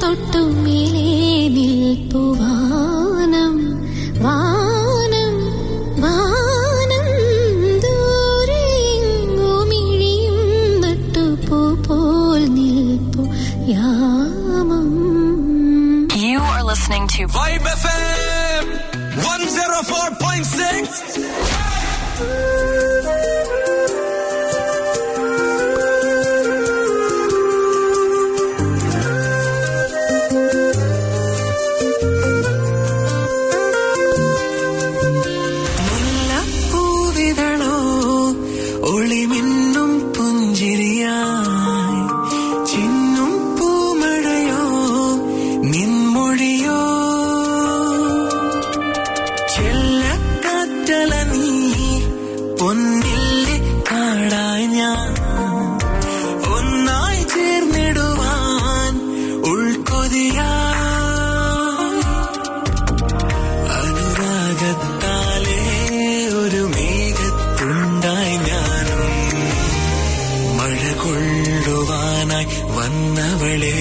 തൊട്ടു മേലേ നിൽപ്പുവാനം വാനം വാനം ദൂരെങ്ങുമിഴിയും നട്ടുപൂ പോൽ നിൽപ്പു യാമം. You are listening to Vibe F M one oh four point six. മുല്ലപ്പൂവിതളോ ഒളിമിന്നും പുഞ്ചിരിയായി ചിന്നും പൂമഴയോ നിൻമൊഴിയോ ചെല്ലക്കാറ്റല നീ പൊന്നില്ലേ കാടായി ഞാൻ ഒന്നായി ചേർന്നിടുവാൻ ഉൾക്കൊതിയാ അനുരാഗത്താലേ ഒരു മേഘത്തുണ്ടായി ഞാനും മഴ കൊള്ളുവാനായി വന്നവളേ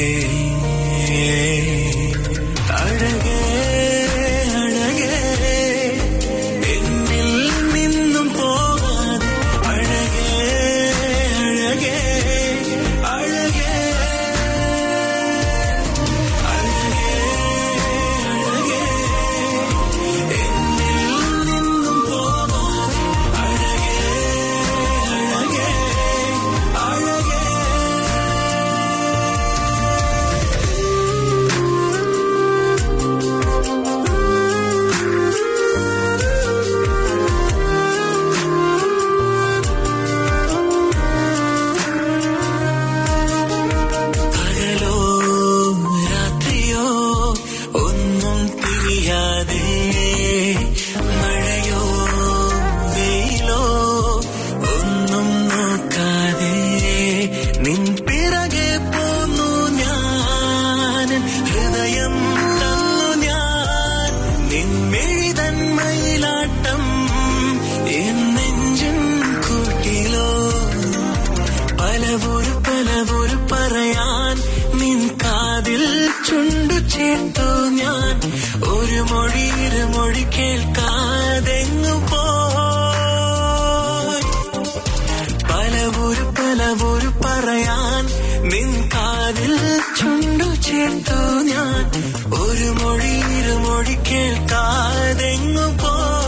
അഴകേ അഴകേ എന്നിൽ നിന്നും പോകാതെ അഴകേ അഴകേ അഴകേ അഴകേ അഴകേ എന്നിൽ നിന്നും പോകാതെ അഴകേ അഴകേ അഴകേ. പകലോ രാത്രിയോ ഒന്നും തിരിയാതെ മഴയോ വെയിലോ ഒന്നും നോക്കാതെ നിൻ പിറകെ പോന്നു ഞാൻ ഹൃദയം തന്നു ഞാൻ നിൻ മെഴുതൻ മയിലാട്ടം എൻ നെഞ്ചും കൂട്ടിലോ പലവൊരു പലവൊരു പറയാൻ നിൻ കാതിൽ ചുണ്ടു ചേർത്തു ഞാൻ ഒരു മൊഴി ഇരുമൊഴി കേൾക്കാതെങ്ങു പോയി പലവൊരു പലവൊരു പറയാൻ നിൻ കാതിൽ ചുണ്ടു ചേർത്തു ഞാൻ ഒരു മൊഴി ഇരുമൊഴി കേൾക്കാതെങ്ങു പോയി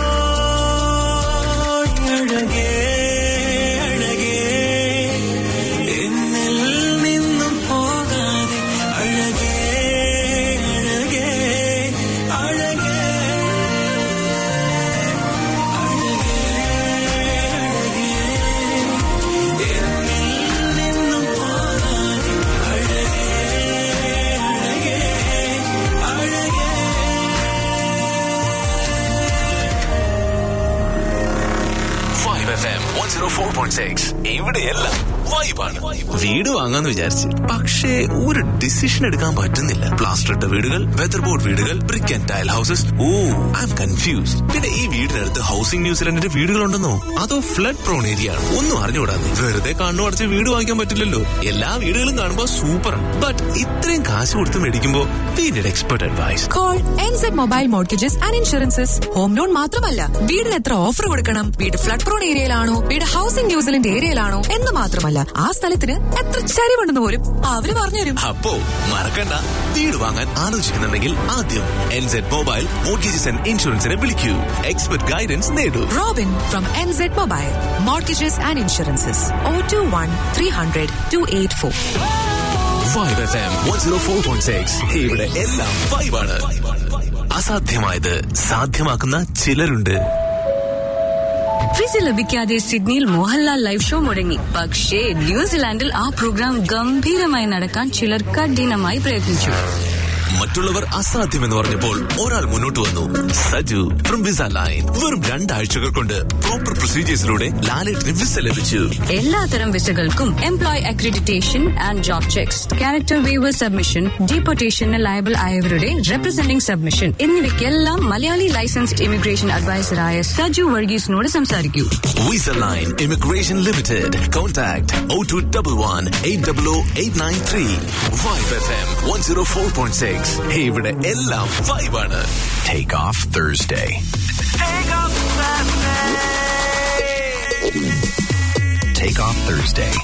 അഴകേ അഴകേ എന്നിൽ നിന്നും പോകാതെ അഴകേ അഴകേ അഴകേ അഴകേ അഴകേ എന്നിൽ നിന്നും പോകാതെ അഴകേ അഴകേ അഴകേ. Vibe F M one oh four point six. ഇവിടെയെല്ലാം വൈബാണ്. വീട് വാങ്ങാന്ന് വിചാരിച്ച് പക്ഷേ ഒരു ഡിസിഷൻ എടുക്കാൻ പറ്റുന്നില്ല. പ്ലാസ്റ്റർ ഇട്ട വീടുകൾ, വെതർ ബോർഡ് വീടുകൾ, brick and tile houses. Oh I'm confused. പിന്നെ ഈ വീടിനടുത്ത് ഹൗസിംഗ് ന്യൂസിലൻഡിന്റെ വീടുകളുണ്ടെന്നോ അതോ ഫ്ലഡ് പ്രോൺ ഏരിയ ആണ്? ഒന്നും അറിഞ്ഞുകൂടാതെ വെറുതെ കണ്ണു അടച്ച് വീട് വാങ്ങിക്കാൻ പറ്റില്ലല്ലോ. എല്ലാ വീടുകളും കാണുമ്പോൾ സൂപ്പറാണ്. ബട്ട് ഇത്രയും കാശ് കൊടുത്ത് മേടിക്കുമ്പോൾ we need expert advice. Call N Z Mobile Mortgages and Insurances. Home loan മാത്രമല്ല, വീടിന് എത്ര ഓഫർ കൊടുക്കണം, വീട് ഫ്ലഡ് പ്രോൺ ഏരിയയിലാണോ, വീട് ഹൗസിംഗ് ന്യൂസിലൻഡ് ഏരിയയിലാണോ എന്ന് മാത്രമല്ല, ആ സ്ഥലത്തിന് എത്ര ചരിവുണ്ടെന്ന് പോലും അവര് പറഞ്ഞുതരും. അപ്പോ മറക്കണ്ട, വീട് വാങ്ങാൻ ആലോചിക്കുന്നുണ്ടെങ്കിൽ ആദ്യം N Z Mobile Mortgages and Insuranceനെ വിളിക്കൂ. എക്സ്പെർട്ട് ഗൈഡൻസ് നേടൂ. Robin from N Z Mobile Mortgages and Insurances. zero two one three hundred two eight four. Vibe F M one oh four point six. ഇവിടെ എല്ലാം വൈബാണ്. അസാധ്യമായത് സാധ്യമാക്കുന്ന ചിലരുണ്ട്. Visa ലഭിക്കാതെ സിഡ്നിയിൽ മോഹൻലാൽ ലൈവ് ഷോ മുടങ്ങി. പക്ഷേ ന്യൂസിലാൻഡിൽ ആ പ്രോഗ്രാം ഗംഭീരമായി നടക്കാൻ ചിലർ കഠിനമായി പ്രയത്നിച്ചു. മറ്റുള്ളവർ അസാധ്യമെന്ന് പറഞ്ഞപ്പോൾ ഒരാൾ മുന്നോട്ട് വന്നു. Saju from visa line. വെറും രണ്ടാഴ്ചകൾ കൊണ്ട് പ്രോപ്പർ പ്രൊസീജിയേഴ്സിലൂടെ ലാലേട്ടിന് വിസ ലഭിച്ചു. എല്ലാത്തരം വിസകൾക്കും employ accreditation and job checks, character waiver submission, ഡീപ്പോർട്ടേഷന് ലയബിൾ ആയവരുടെ റെപ്രസെന്റിംഗ് സബ്മിഷൻ എന്നിവയ്ക്കെല്ലാം മലയാളി ലൈസൻസ്ഡ് ഇമിഗ്രേഷൻ അഡ്വൈസറായ സജു വർഗീസിനോട് സംസാരിക്കൂ. Visa line immigration limited. Contact oh two one one eight oh oh eight nine three. Vibe F M one oh four point six. ഇവിടെ എല്ലാം വൈബാണ്. Take off Thursday. Take off Thursday.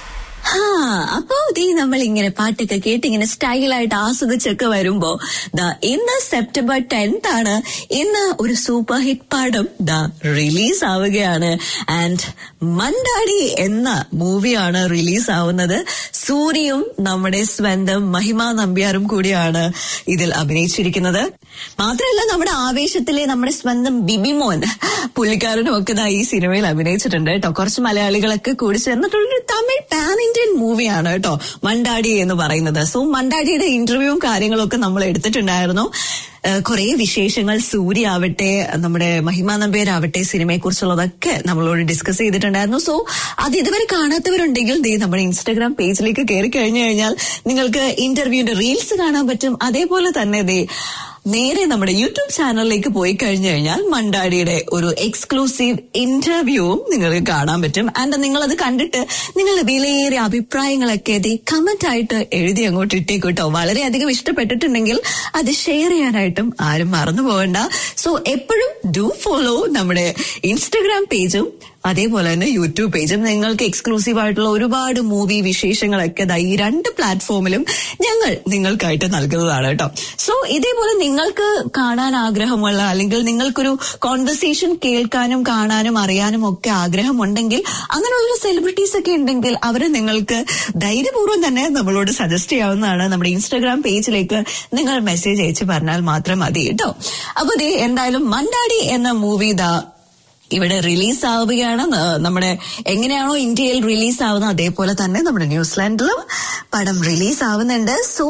ആ അപ്പോ ദീ നമ്മൾ ഇങ്ങനെ പാട്ടൊക്കെ കേട്ട് ഇങ്ങനെ സ്റ്റൈലായിട്ട് ആസ്വദിച്ചൊക്കെ വരുമ്പോ ദാ ഇന്ന് സെപ്റ്റംബർ ടെൻത്ത് ആണ്. ഇന്ന് ഒരു സൂപ്പർ ഹിറ്റ് പാഠം ദാ റിലീസ് ആവുകയാണ്. ആൻഡ് മണ്ടാടി എന്ന മൂവിയാണ് റിലീസ് ആവുന്നത്. സൂര്യയും നമ്മുടെ സ്വന്തം മഹിമ നമ്പ്യാരും കൂടിയാണ് ഇതിൽ അഭിനയിച്ചിരിക്കുന്നത്. മാത്രമല്ല നമ്മുടെ ആവേശത്തിലെ നമ്മുടെ സ്വന്തം ബിബിമോൻ പുള്ളിക്കാരനും ഒക്കെ ദാ ഈ സിനിമയിൽ അഭിനയിച്ചിട്ടുണ്ട് കേട്ടോ. കുറച്ച് മലയാളികളൊക്കെ കൂടി ചേർന്നിട്ടുള്ളൊരു തമിഴ് പാൻ ഇന്ത്യൻ മൂവിയാണ് കേട്ടോ മണ്ടാടി എന്ന് പറയുന്നത്. സോ മണ്ടാടിയുടെ ഇന്റർവ്യൂവും കാര്യങ്ങളൊക്കെ നമ്മൾ എടുത്തിട്ടുണ്ടായിരുന്നു. കുറെ വിശേഷങ്ങൾ സൂര്യ ആവട്ടെ നമ്മുടെ മഹിമ നമ്പ്യാരാവട്ടെ സിനിമയെ കുറിച്ചുള്ളതൊക്കെ നമ്മളോട് ഡിസ്കസ് ചെയ്തിട്ടുണ്ടായിരുന്നു. സോ അത് ഇതുവരെ കാണാത്തവരുണ്ടെങ്കിൽ ദേ നമ്മുടെ ഇൻസ്റ്റാഗ്രാം പേജിലേക്ക് കയറി കഴിഞ്ഞു കഴിഞ്ഞാൽ നിങ്ങൾക്ക് ഇന്റർവ്യൂവിന്റെ റീൽസ് കാണാൻ പറ്റും. അതേപോലെ തന്നെ ദേ നേരെ നമ്മുടെ യൂട്യൂബ് ചാനലിലേക്ക് പോയി കഴിഞ്ഞു കഴിഞ്ഞാൽ മണ്ടാടിയുടെ ഒരു എക്സ്ക്ലൂസീവ് ഇന്റർവ്യൂവും നിങ്ങൾക്ക് കാണാൻ പറ്റും. ആൻഡ് നിങ്ങളത് കണ്ടിട്ട് നിങ്ങളുടെ വിലയേറിയ അഭിപ്രായങ്ങളൊക്കെ ദേ കമന്റ് ആയിട്ട് എഴുതി അങ്ങോട്ട് ഇട്ടേക്കൂട്ടോ. വളരെയധികം ഇഷ്ടപ്പെട്ടിട്ടുണ്ടെങ്കിൽ അത് ഷെയർ ചെയ്യാനായിട്ടും ആരും മറന്നു പോകണ്ട. സോ എപ്പോഴും ഡു ഫോളോ നമ്മുടെ ഇൻസ്റ്റഗ്രാം പേജും അതേപോലെ തന്നെ യൂട്യൂബ് പേജും. നിങ്ങൾക്ക് എക്സ്ക്ലൂസീവ് ആയിട്ടുള്ള ഒരുപാട് മൂവി വിശേഷങ്ങളൊക്കെ ഈ രണ്ട് പ്ലാറ്റ്ഫോമിലും ഞങ്ങൾ നിങ്ങൾക്കായിട്ട് നൽകുന്നതാണ് കേട്ടോ. സോ ഇതേപോലെ നിങ്ങൾക്ക് കാണാൻ ആഗ്രഹമുള്ള അല്ലെങ്കിൽ നിങ്ങൾക്കൊരു കോൺവെർസേഷൻ കേൾക്കാനും കാണാനും അറിയാനും ഒക്കെ ആഗ്രഹമുണ്ടെങ്കിൽ അങ്ങനെയുള്ള സെലിബ്രിറ്റീസ് ഒക്കെ ഉണ്ടെങ്കിൽ അവരെ നിങ്ങൾക്ക് ധൈര്യപൂർവ്വം തന്നെ നമ്മളോട് സജസ്റ്റ് ചെയ്യാവുന്നതാണ്. നമ്മുടെ ഇൻസ്റ്റാഗ്രാം പേജിലേക്ക് നിങ്ങൾ മെസ്സേജ് അയച്ച് പറഞ്ഞാൽ മാത്രം മതി കേട്ടോ. അപ്പൊ ദേ എന്തായാലും മണ്ടാടി എന്ന മൂവി ദാ ഇവിടെ റിലീസ് ആവുകയാണ്. നമ്മുടെ എങ്ങനെയാണോ ഇന്ത്യയിൽ റിലീസ് ആവുന്നത് അതേപോലെ തന്നെ നമ്മുടെ ന്യൂസിലാൻഡിലും പടം റിലീസ് ആവുന്നുണ്ട്. സോ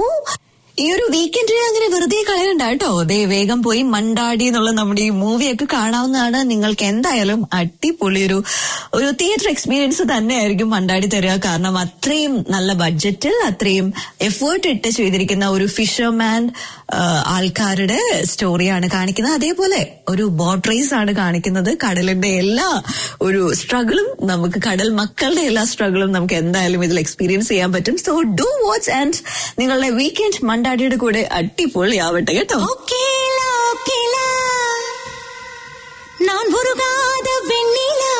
ഈ ഒരു വീക്കെൻഡിനെ അങ്ങനെ വെറുതെ കളയണ്ട കേട്ടോ. ദേ വേഗം പോയി മണ്ടാടി എന്നുള്ള നമ്മുടെ ഈ മൂവിയൊക്കെ കാണാവുന്നതാണ്. നിങ്ങൾക്ക് എന്തായാലും അടിപൊളി ഒരു ഒരു തിയേറ്റർ എക്സ്പീരിയൻസ് തന്നെയായിരിക്കും മണ്ടാടി തരിക. കാരണം അത്രയും നല്ല ബഡ്ജറ്റിൽ അത്രയും എഫേർട്ട് ഇട്ട് ചെയ്തിരിക്കുന്ന ഒരു ഫിഷർമാൻ ആൾക്കാരുടെ സ്റ്റോറിയാണ് കാണിക്കുന്നത്. അതേപോലെ ഒരു ബോട്ട് റേസ് ആണ് കാണിക്കുന്നത്. കടലിന്റെ എല്ലാ ഒരു സ്ട്രഗിളും നമുക്ക് കടൽ മക്കളുടെ എല്ലാ സ്ട്രഗിളും നമുക്ക് എന്തായാലും ഇതിൽ എക്സ്പീരിയൻസ് ചെയ്യാൻ പറ്റും. സോ ഡു വാച്ച് ആൻഡ് നിങ്ങളുടെ വീക്കെൻഡ് മണ്ടാടിയുടെ കൂടെ അടിപൊളിയാവട്ടെ കേട്ടോ. நான் உருகாத வெண்ணிலா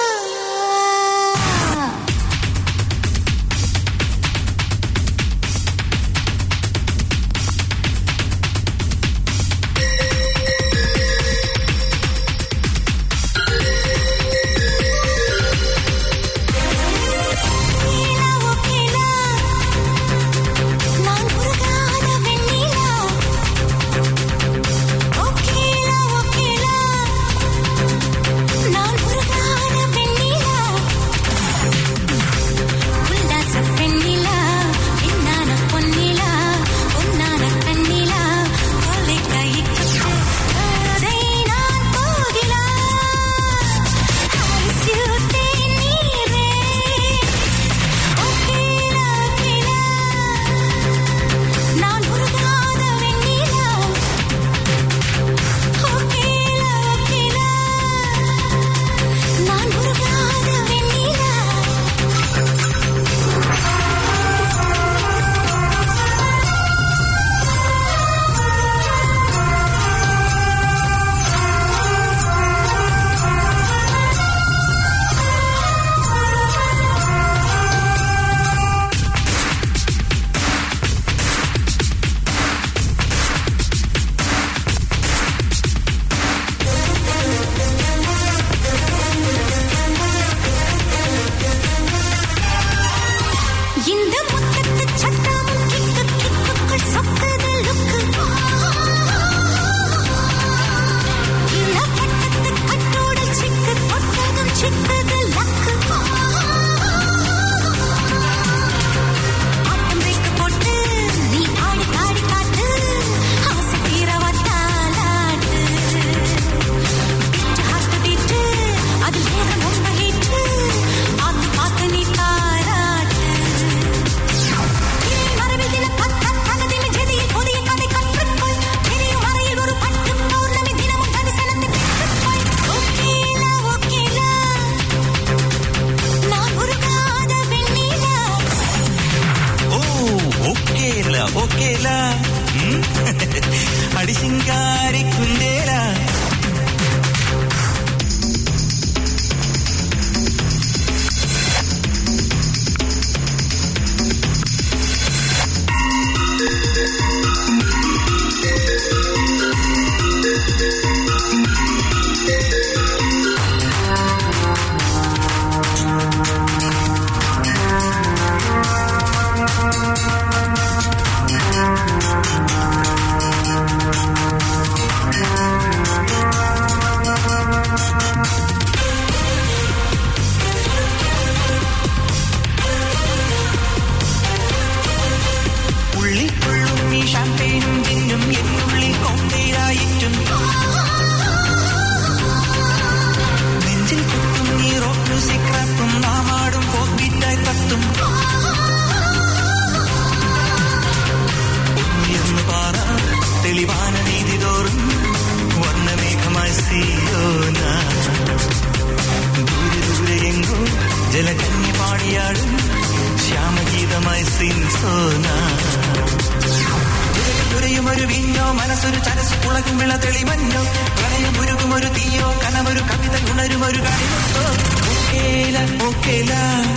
ജലകന്യ പാടിയാടും ശ്യാമഗീതമായി സിൻസോന. ും ഒരു വീഞ്ഞോ മനസ്സൊരു ചരസ് പുളകും വിള തെളിമഞ്ഞോ പ്രണയം ഉരുകും ഒരു തീയോ കനവൊരു കവിത ഉണരും ഒരു കളിമുട്ടോ. ഓക്കേല ഓക്കേല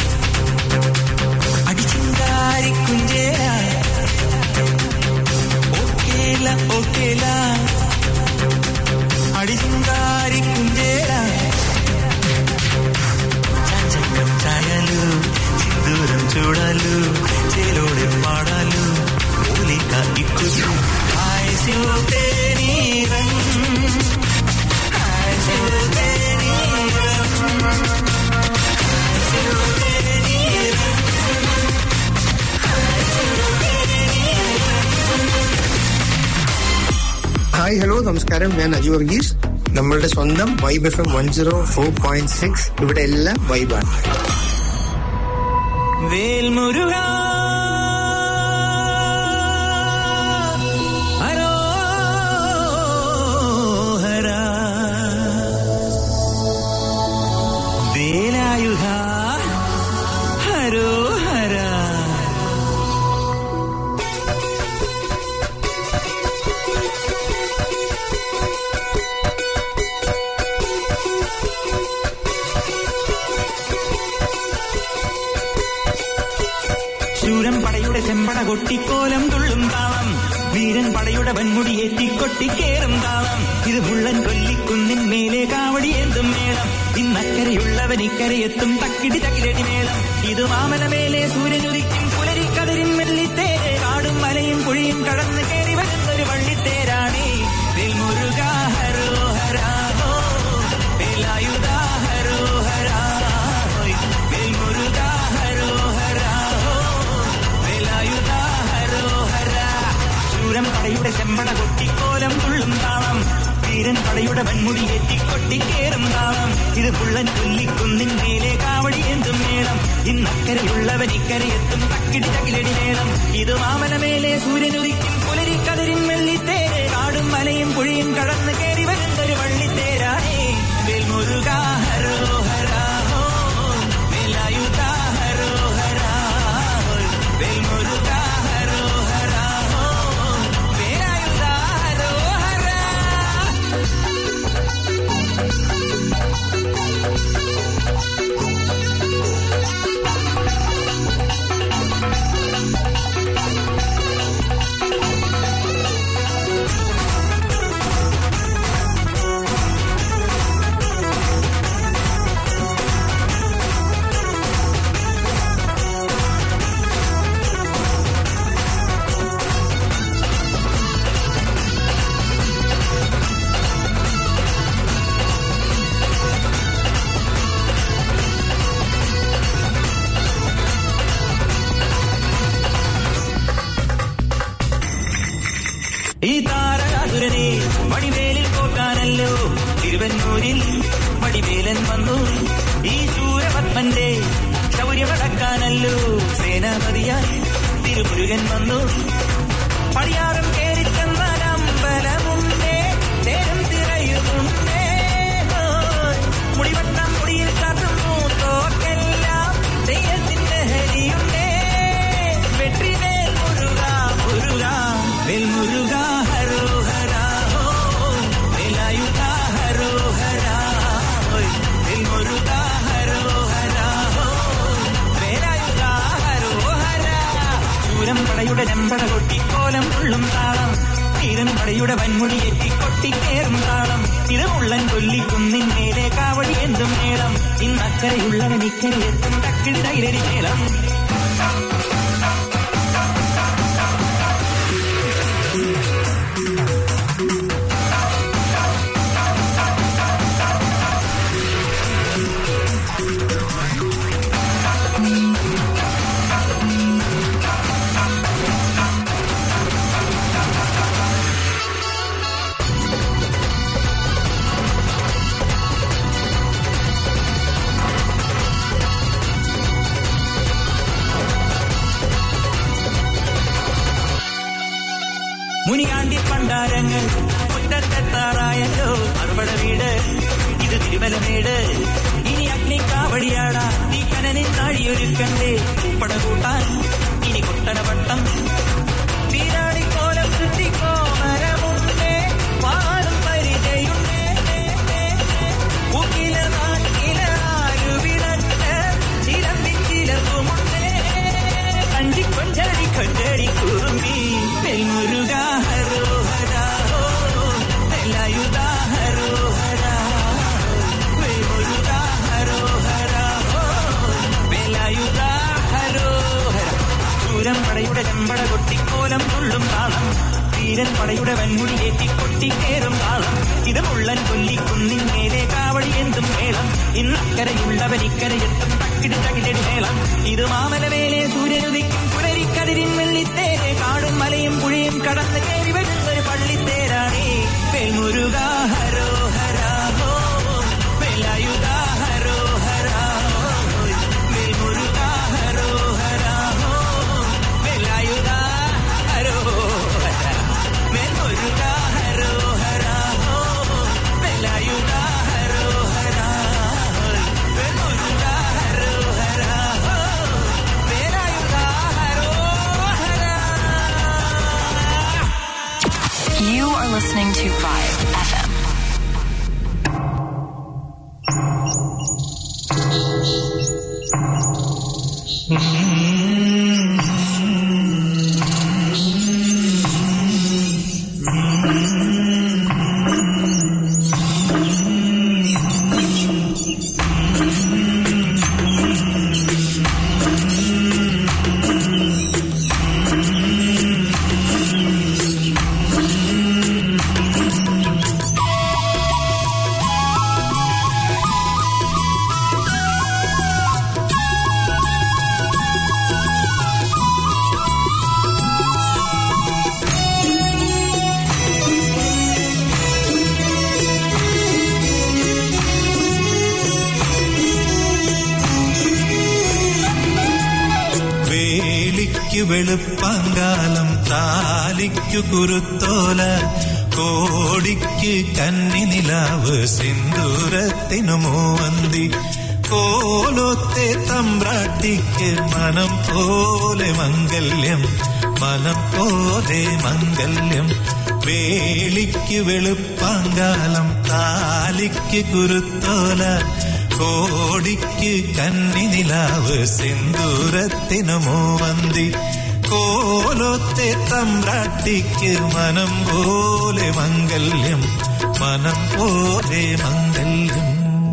അടിച്ചിങ്കാരി കുഞ്ചേര. ഓക്കേല ഓക്കേല అడిసింగారి కుంజేరా. చాచకం ఛాయలు సింధూరం చూడాలు చేలోడి పాడాలు మూలిక ఇక్కులు హాయసితే నీరం హాయసితే నీరం హాయసితే నీరం హాయసితే నీరం. ഹായ് ഹലോ നമസ്കാരം, ഞാൻ അജു വർഗീസ്. നമ്മളുടെ സ്വന്തം Vibe F M one zero four point six. ഇവിടെ എല്ലാം വൈബാണ്. വേൽമുരുക ഹരോഹര വേലായുധ ഹരോഹര. ശൂരൻ പടയുടെ ചെമ്പട കൊട്ടിക്കോലം തുള്ളും താളം, വീരൻ പടയുടെ വൻമുടി ഏറ്റിക്കൊട്ടിക്കേറും താളം. ഇത് മുള്ളൻ കൊല്ലിക്കുന്നിൻ മേലെ കാവടിയേന്തും മേളം. ഇന്നക്കരയുള്ളവൻ ഇക്കരയെത്തും തക്കിടി തകിലടി മേളം. ഇത് മാമലമേലെ സൂര്യനുദിക്കും പുലരിക്കതിരിൻ വെള്ളിത്തേരെ. കാടും മലയും കുഴിയും കടന്ന് കയറി വരുന്നൊരു വള്ളിത്തേരാണേ. വേൽമുരുക ഹരോഹരാഹോ വേലായുധ ഹരോഹരാഹോ വേൽമുരുക ഹരോഹരാഹോ വേലായുധ ഹരോഹര. ശൂരൻ പടയുടെ ചെമ്പട കൊട്ടിക്കോലം തുള്ളും താളം, വീരൻ പടയുടെ വൻമുടി ഏറ്റിക്കൊട്ടിക്കേറും താളം. ഇത് പുള്ളൻ കൊല്ലിക്കുന്നിൻ മേലെ കാവടിയേന്തും മേളം. ഇന്നക്കരയുള്ളവൻ ഇക്കരയെത്തും തക്കിടി തകിലടി മേളം. ഇത് മാമലമേലെ സൂര്യനുദിക്കും പുലരിക്കതിരിൻ വെള്ളിത്തേരെ. കാടും മലയും കുഴിയും കടന്ന് കയറി വരുന്നൊരു വള്ളിത്തേരാണേ. വേൽമുരുക ഹരോഹരാഹോ വേലായുധ ഹരോഹരാഹോ വേൽമുരുക ഹരോഹരാഹോ വേലായുധ ഹരോഹര. ഈ താരകാസുരനെ വടിവേലിൽ പോക്കാനല്ലോ തിരുവന്നൂരിൽ വടിവേലൻ വന്നു. ഈ ശൂരപത്മന്റെ ശൗര്യമടക്കാനല്ലോ സേനാപതിയായി തിരുമുരുകൻ വന്നു. പടിയാറും കേറിച്ചെന്നാൽ അമ്പലമുണ്ടേ, നേരം തിരയുന്നുണ്ടേ. മുടിവട്ടം മുടിയിൽ കാട്ടും മൂത്തോക്കെല്ലാം തെയ്യത്തിന്റെ ഹരിയുണ്ടേ. വെற்றிവേൽ മുരുക മുരുക വേൽമുരുക ഹരോഹരാഹോ വേലായുധ ഹരോഹരാഹോ വേൽമുരുക ഹരോഹരാഹോ വേലായുധ ഹരോഹര. ശൂരം പടയുടെ ചെമ്പട കൊട്ടിക്കോലം തുള്ളും താളം, വീരൻ പടയുടെ വൻമുടി ഏറ്റിക്കൊട്ടിക്കേറും താളം. ഇത് മുള്ളൻ കൊല്ലിക്കുന്നിൻ മേലെ കാവടിയേന്തും മേളം. ഇന്നക്കരയുള്ളവൻ ഇക്കരയെത്തും തക്കിടി തകിലടി മേളം. മുനിയാണ്ടി പണ്ടാരങ്ങൾ മുറ്റത്തെത്താറായല്ലോ അറുപട വീട്. ഇത് തിരുമലമേട്. ഇനി അഗ്നിക്കാവടിയാടാ ഈ കനനെ വഴിയൊരുക്കണ്ടേ പടകൂട്ടാൻ ഇനി കൊട്ടനവട്ടം വീരാടിക്കോലം ചുറ്റിക്കോമരമുണ്ടേ പാടും പരിചയുണ്ടേ ഉക്കില നാട്ടില ആരുവിടട്ട് ചിലമ്പിച്ചിലവുമുണ്ടേ കഞ്ചി കൊഞ്ചടി കൊഞ്ചടി കുറുമ്പി വെൽമുരുകാ ഹരോഹരാ വെലായുധാ ഹരോഹരാ വെൽമുരുകാ ഹരോഹരാ വെലായുധാ ഹരോഹര ചൂരം പടയുടെ ചെമ്പട കൊട്ടിക്കോലം തുള്ളും താളം വീരൻ പടയുടെ വൻമുടി ഏറ്റിക്കൊട്ടിക്കേറും താളം ഇത് മുള്ളൻ കൊല്ലിക്കുന്നിൻ മേലെ കാവടി എന്തും മേളം ഇന്നക്കരയുള്ളവൻ ഇക്കരയെത്തും തക്കിടി തകിലടി മേളം ഇത് മാമലവേലെ സൂര്യനുദിക്കും പുലരിക്കതിരിൻ വെള്ളിത്തേരെ കാടും മലയും പുഴയും കടന്ന് കയറി വരുന്നൊരു പള്ളിത്തേരാണേ വെൽമുരുകാ ഹരോഹരാ വെലായുധാ ഹരോഹരാ വെൽമുരുകാ ഹരോഹരാ വെലായുധാ ഹരോഹരാ വെൽമുരുകാ ഹരോഹരാ വെലായുധാ ഹരോഹരാ വെൽമുരുകാ ഹരോഹരാ വെലായുധാ ഹരോഹരാ. You are listening to Vibe F M. വെളുപ്പാങ്കാലം താലിക്കു കുരുത്തോല കോടിക്ക് കന്നിനിലാവ് സിന്ദൂരത്തിനു മൂവന്തി കോലോത്തെ തമ്പ്രാട്ടിക്ക് മനം പോലെ മംഗല്യം മനം പോലെ മംഗല്യം വേളിക്ക് വെളുപ്പാങ്കാലം താലിക്ക് കുരുത്തോല കോടിക്ക് കന്നിനിലാവ് സിന്ദൂരത്തിനു മൂവന്തി കോലോത്തെ തമ്പ്രാട്ടിക്ക് മനം പോലെ മംഗല്യം മനം പോലെ മംഗല്യം.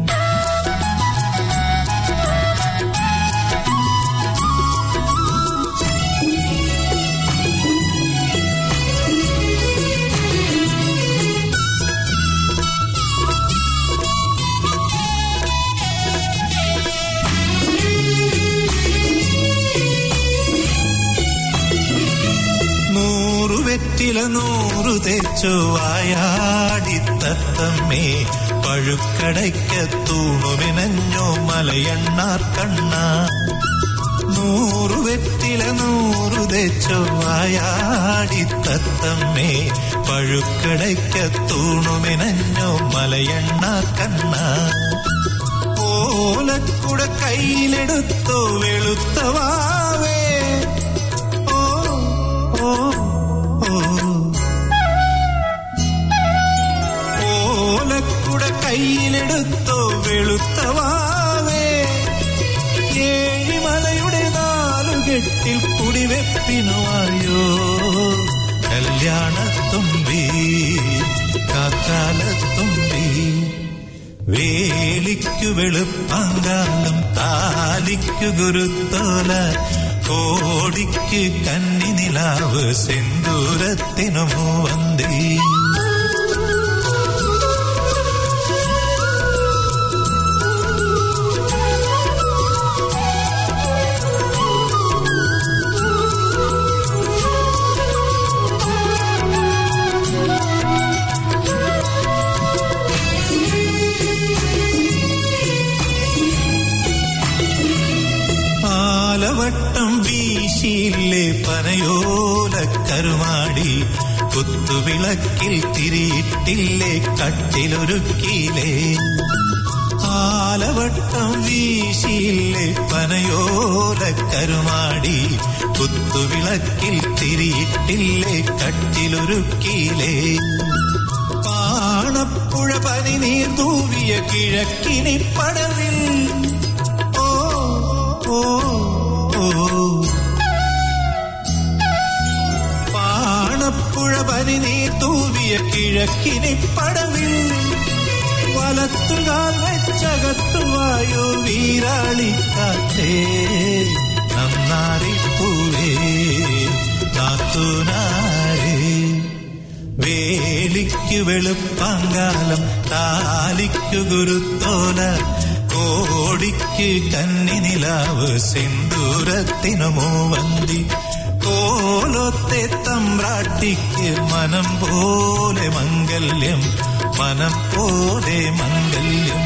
വെറ്റില നൂറു തെച്ചോ വായാടി തത്തമ്മേ പഴുക്കടയ്ക്ക തൂണുവിനഞ്ഞോ മലയണ്ണാർ കണ്ണ നൂറു വെറ്റില നൂറു തെച്ചോ വായാടി തത്തമ്മേ പഴുക്കടയ്ക്ക തൂണുവിനഞ്ഞോ മലയണ്ണാർ കണ്ണ ഓലക്കുട കയ്യിലെടുത്തോ വെളുത്തവാവേ ഓ ഓ ഓലക്കുട കയ്യിലെടുത്തോ വെളുത്തവാവേ ഏഴിമലയുടെ നാലുകെട്ടിൽ കുടിവെപ്പിനുവായോ കല്യാണത്തുമ്പി കാക്കാലത്തുമ്പി വേലിക്കു വെളുപ്പാങ്കാലം താലിക്കു ഗുരുത്തോല കോടിക്ക് കന്നിനിലാവ് സിന്ദൂരത്തിനു മൂവന്തി ആലവട്ടം വീശിയില്ലേ പനയോല കരുമാടി കുത്തുവിളക്കിൽ തിരിയിട്ടില്ലേ കട്ടിലൊരുക്കിയില്ലേ മാലവട്ടം വീശിയില്ലേ പനയോല കരുമാടി, കുത്തുവിളക്കിൽ തിരിയിട്ടില്ലേ കട്ടിലൊരുക്കിയില്ലേ, പാണപ്പുഴ പനിനീർ തൂവിയ കിഴക്കിനി പടവിൽ ഓ ഓ ഓ, പാണപ്പുഴ പനിനീർ തൂവിയ കിഴക്കിനി പടവിൽ, വലത്തുകാൽ വെച്ചകത്തുവായോ വീരാളിക്കാറ്റേ, നന്നാറിപ്പൂവേ നാത്തുനാരേ, വേലിക്കു വെളുപ്പാങ്കാലം താലിക്കു ഗുരുത്തോല, കോടിക്ക് കന്നിനിലാവ് സിന്ദൂരത്തിനു മൂവന്തി, കോലത്തെ തമ്പ്രാട്ടിക്ക് മനം പോലെ മംഗല്യം, മനം പോലെ മംഗല്യം.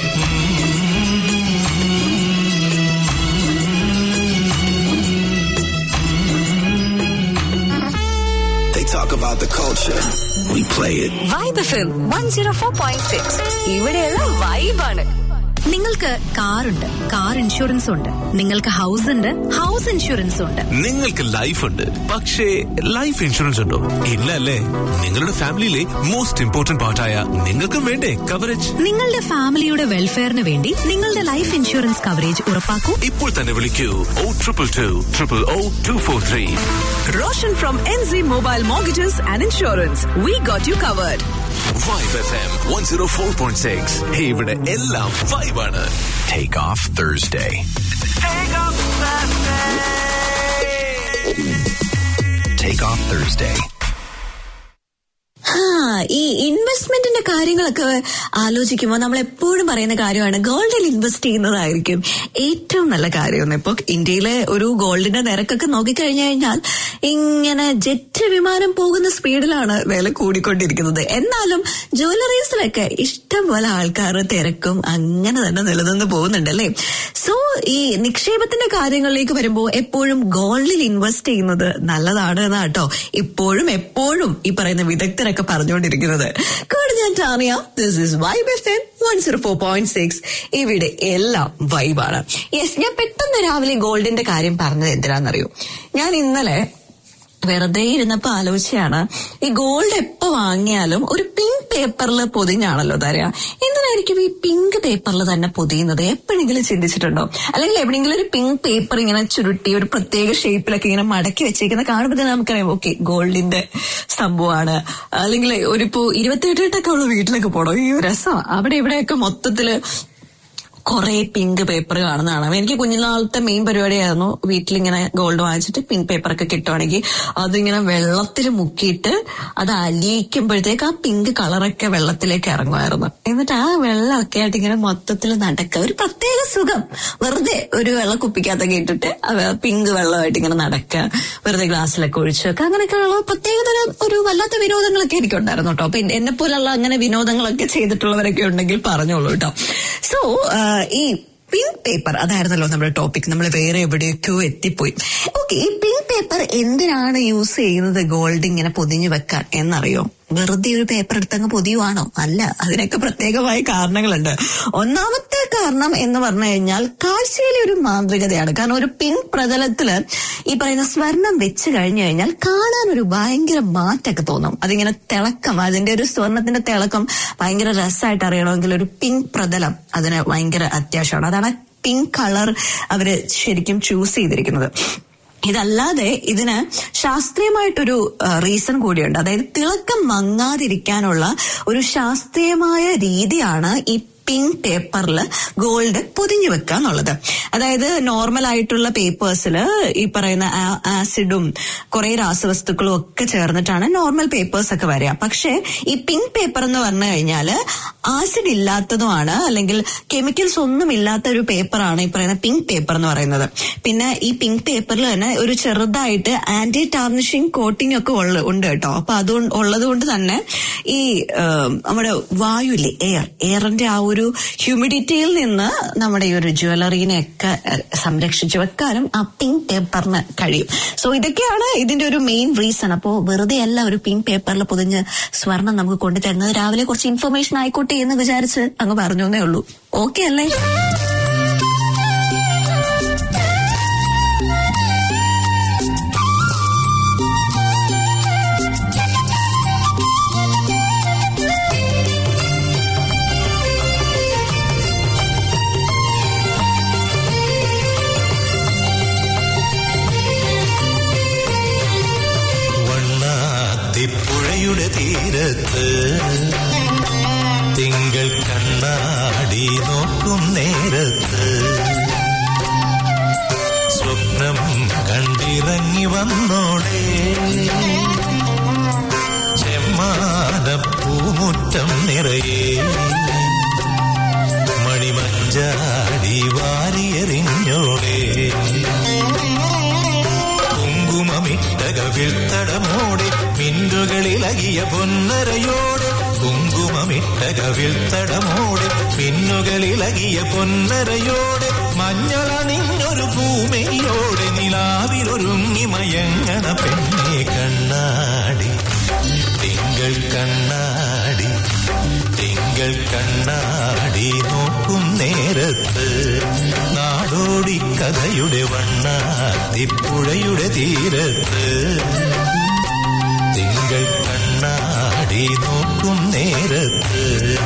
They talk about the culture. We play it. Vibe F M one oh four point six. ഇവിടെയുള്ള വൈബാണ്. നിങ്ങൾക്ക് കാറുണ്ട്, കാർ ഇൻഷുറൻസ് ഉണ്ട്. നിങ്ങൾക്ക് ഹൗസ് ഉണ്ട്, ഹൗസ് ഇൻഷുറൻസ് ഉണ്ട്. നിങ്ങൾക്ക് ലൈഫ് ഉണ്ട്, പക്ഷേ ലൈഫ് ഇൻഷുറൻസ് ഉണ്ടോ? ഇല്ല അല്ലേ? നിങ്ങളുടെ ഫാമിലിയിലെ മോസ്റ്റ് ഇമ്പോർട്ടന്റ് പാർട്ടായ നിങ്ങൾക്കും വേണ്ടേ കവറേജ്? നിങ്ങളുടെ ഫാമിലിയുടെ വെൽഫെയറിന് വേണ്ടി നിങ്ങളുടെ ലൈഫ് ഇൻഷുറൻസ് കവറേജ് ഉറപ്പാക്കൂ. ഇപ്പോൾ തന്നെ വിളിക്കൂ ഓ triple two triple oh two four three. Roshan from N Z Mobile Mortgages and Insurance. We got you covered. Vibe F M one oh four point six. ഇവിടെ എല്ലാം വൈബാണ്. Take off Thursday. Take off Thursday. Take off Thursday. ആ ഈ ഇൻവെസ്റ്റ്മെന്റിന്റെ കാര്യങ്ങളൊക്കെ ആലോചിക്കുമ്പോൾ നമ്മൾ എപ്പോഴും പറയുന്ന കാര്യമാണ് ഗോൾഡിൽ ഇൻവെസ്റ്റ് ചെയ്യുന്നതായിരിക്കും ഏറ്റവും നല്ല കാര്യമെന്ന്. ഇപ്പൊ ഇന്ത്യയിലെ ഒരു ഗോൾഡിന്റെ നിരക്കൊക്കെ നോക്കിക്കഴിഞ്ഞു കഴിഞ്ഞാൽ ഇങ്ങനെ ജെറ്റ് വിമാനം പോകുന്ന സ്പീഡിലാണ് വില കൂടിക്കൊണ്ടിരിക്കുന്നത്. എന്നാലും ജ്വല്ലറീസിലൊക്കെ ഇഷ്ടം പോലെ ആൾക്കാർ തിരക്കും അങ്ങനെ തന്നെ നിലനിന്ന് പോകുന്നുണ്ട് അല്ലേ. സോ ഈ നിക്ഷേപത്തിന്റെ കാര്യങ്ങളിലേക്ക് വരുമ്പോൾ എപ്പോഴും ഗോൾഡിൽ ഇൻവെസ്റ്റ് ചെയ്യുന്നത് നല്ലതാണ് എന്നാട്ടോ ഇപ്പോഴും എപ്പോഴും ഈ പറയുന്ന വിദഗ്ധരൊക്കെ പറഞ്ഞുകൊണ്ടിരിക്കുന്നത്. ഞാൻ Tania, this is Vibe F M one zero four point six. ഇവിടെ എല്ലാം വൈബാണ്. യെസ്, ഞാൻ പെട്ടെന്ന് രാവിലെ ഗോൾഡിന്റെ കാര്യം പറഞ്ഞത് എന്തിനാണെന്നറിയോ? ഞാൻ ഇന്നലെ വെറുതെ ഇരുന്നപ്പോ ആലോചിച്ചാണ്, ഈ ഗോൾഡ് എപ്പോ വാങ്ങിയാലും ഒരു പിങ്ക് പേപ്പറിൽ പൊതിഞ്ഞാണല്ലോ തരാ. എന്തിനായിരിക്കും ഈ പിങ്ക് പേപ്പറിൽ തന്നെ പൊതിയുന്നത്? എപ്പോഴെങ്കിലും ചിന്തിച്ചിട്ടുണ്ടോ? അല്ലെങ്കിൽ എവിടെയെങ്കിലും ഒരു പിങ്ക് പേപ്പർ ഇങ്ങനെ ചുരുട്ടി ഒരു പ്രത്യേക ഷേപ്പിലൊക്കെ ഇങ്ങനെ മടക്കി വെച്ചേക്കുന്ന കാണുമ്പോൾ തന്നെ നമുക്കറിയാം ഓക്കെ ഗോൾഡിന്റെ സംഭവമാണ്. അല്ലെങ്കിൽ ഒരിപ്പോ ഇരുപത്തിയെട്ടൊക്കെ ഉള്ള വീട്ടിലൊക്കെ പോകണം, ഈ രസം അവിടെ ഇവിടെയൊക്കെ മൊത്തത്തില് കുറെ പിങ്ക് പേപ്പർ കാണുന്നതാണ്. എനിക്ക് കുഞ്ഞുനാളത്തെ മെയിൻ പരിപാടിയായിരുന്നു വീട്ടിലിങ്ങനെ ഗോൾഡ് വാങ്ങിച്ചിട്ട് പിങ്ക് പേപ്പറൊക്കെ കിട്ടുവാണെങ്കിൽ അതിങ്ങനെ വെള്ളത്തിൽ മുക്കിയിട്ട് അത് അലിയിക്കുമ്പോഴത്തേക്ക് ആ പിങ്ക് കളറൊക്കെ വെള്ളത്തിലേക്ക് ഇറങ്ങുമായിരുന്നു. എന്നിട്ട് ആ വെള്ളമൊക്കെ ആയിട്ട് ഇങ്ങനെ മൊത്തത്തിൽ നടക്കുക, ഒരു പ്രത്യേക സുഖം. വെറുതെ ഒരു വെള്ളക്കുപ്പിക്കകത്തൊക്കെ ഇട്ടിട്ട് പിങ്ക് വെള്ളമായിട്ട് ഇങ്ങനെ നടക്കുക, വെറുതെ ഗ്ലാസ്സിലൊക്കെ ഒഴിച്ചു വെക്കുക, അങ്ങനെയൊക്കെയുള്ള പ്രത്യേകതരം ഒരു വല്ലാത്ത വിനോദങ്ങളൊക്കെ എനിക്കുണ്ടായിരുന്നു കേട്ടോ. അപ്പൊ എന്നെ പോലുള്ള അങ്ങനെ വിനോദങ്ങളൊക്കെ ചെയ്തിട്ടുള്ളവരൊക്കെ ഉണ്ടെങ്കിൽ പറഞ്ഞോളൂ കേട്ടോ. സോ ഈ പിങ്ക് പേപ്പർ അതായിരുന്നല്ലോ നമ്മുടെ ടോപ്പിക്. നമ്മൾ വേറെ എവിടെയൊക്കെയോ എത്തിപ്പോയി. ഓക്കെ, ഈ പിങ്ക് പേപ്പർ എന്തിനാണ് യൂസ് ചെയ്യുന്നത് ഗോൾഡ് ഇങ്ങനെ പൊതിഞ്ഞു വെക്കാൻ എന്നറിയോ? വെറുതെ ഒരു പേപ്പർ എടുത്തങ്ങ് പൊതിയുവാണോ? അല്ല, അതിനൊക്കെ പ്രത്യേകമായ കാരണങ്ങളുണ്ട്. ഒന്നാമത്തെ കാരണം എന്ന് പറഞ്ഞു കഴിഞ്ഞാൽ കാഴ്ചയിലെ ഒരു മാന്ത്രികതയാണ്. കാരണം ഒരു പിങ്ക് പ്രതലത്തില് ഈ പറയുന്ന സ്വർണം വെച്ച് കഴിഞ്ഞു കഴിഞ്ഞാൽ കാണാൻ ഒരു ഭയങ്കര മാറ്റൊക്കെ തോന്നും. അതിങ്ങനെ തിളക്കം, അതിന്റെ ഒരു സ്വർണത്തിന്റെ തിളക്കം ഭയങ്കര രസമായിട്ട് അറിയണമെങ്കിൽ ഒരു പിങ്ക് പ്രതലം അതിന് ഭയങ്കര അത്യാവശ്യമാണ്. അതാണ് പിങ്ക് കളർ അവര് ശരിക്കും ചൂസ് ചെയ്തിരിക്കുന്നത്. ഇതല്ലാതെ ഇതിന് ശാസ്ത്രീയമായിട്ടൊരു റീസൺ കൂടിയുണ്ട്. അതായത് തിളക്കം മങ്ങാതിരിക്കാനുള്ള ഒരു ശാസ്ത്രീയമായ രീതിയാണ് ഈ പിങ്ക് പേപ്പറിൽ ഗോൾഡ് പൊതിഞ്ഞു വെക്കുക എന്നുള്ളത്. അതായത് നോർമൽ ആയിട്ടുള്ള പേപ്പേഴ്സിൽ ഈ പറയുന്ന ആസിഡും കുറെ രാസവസ്തുക്കളും ഒക്കെ ചേർന്നിട്ടാണ് നോർമൽ പേപ്പേഴ്സ് ഒക്കെ വരിക. പക്ഷെ ഈ പിങ്ക് പേപ്പർ എന്ന് പറഞ്ഞു കഴിഞ്ഞാൽ ആസിഡ് ഇല്ലാത്തതുമാണ്, അല്ലെങ്കിൽ കെമിക്കൽസ് ഒന്നും ഇല്ലാത്ത ഒരു പേപ്പറാണ് ഈ പറയുന്ന പിങ്ക് പേപ്പർ എന്ന് പറയുന്നത്. പിന്നെ ഈ പിങ്ക് പേപ്പറിൽ തന്നെ ഒരു ചെറുതായിട്ട് ആന്റി ടാർണിഷിംഗ് കോട്ടിംഗ് ഒക്കെ ഉണ്ട് കേട്ടോ. അപ്പൊ അത് ഉള്ളത് കൊണ്ട് തന്നെ ഈ നമ്മുടെ വായുവില്ലേ, എയർ എയറിന്റെ ആ ഒരു ഒരു ഹ്യൂമിഡിറ്റിയിൽ നിന്ന് നമ്മുടെ ഈ ഒരു ജ്വല്ലറിനെയൊക്കെ സംരക്ഷിച്ചു വെക്കാനും ആ പിങ്ക് പേപ്പറിന് കഴിയും. സോ ഇതൊക്കെയാണ് ഇതിന്റെ ഒരു മെയിൻ റീസൺ. അപ്പോ വെറുതെ അല്ല ഒരു പിങ്ക് പേപ്പറിൽ പൊതിഞ്ഞ് സ്വർണം നമുക്ക് കൊണ്ടു തരുന്നത്. രാവിലെ കുറച്ച് ഇൻഫർമേഷൻ ആയിക്കോട്ടെ എന്ന് വിചാരിച്ച് അങ്ങ് പറഞ്ഞേ ഉള്ളൂ. ഓക്കെ അല്ലേ? പുഴയുടെ തീരത്ത് തിങ്കൾ കണ്ണാടി നോക്കും നേരത്ത് സ്വപ്നം കണ്ടിറങ്ങി വന്നോടെ ചെമ്മാനപ്പൂമുറ്റം നിറയെ മണിമഞ്ചാടി വാരിയെറിഞ്ഞോടെ കുങ്കുമമിട്ടകവിൽ തടമോടെ മിന്നുകളിലകിയ പൊന്നരയോടെ കുങ്കുമമിട്ടകവിൽ തടമോടെ മിന്നുകളിലകിയ പൊന്നരയോടെ മഞ്ഞളണിഞ്ഞൊരു ഭൂമിയോടെ നിലാവിലൊരുങ്ങി മയങ്ങണ പെണ്ണെ കണ്ണാടി തിങ്കൾ കണ്ണാടി തിങ്കൾ കണ്ണാടി നോക്കും നേരത്ത് നാടോടി കഥയുടെ വണ്ണാത്തിപ്പുഴയുടെ തീരത്ത് തിങ്കൾ കണ്ണാടി നോക്കും നേരത്ത്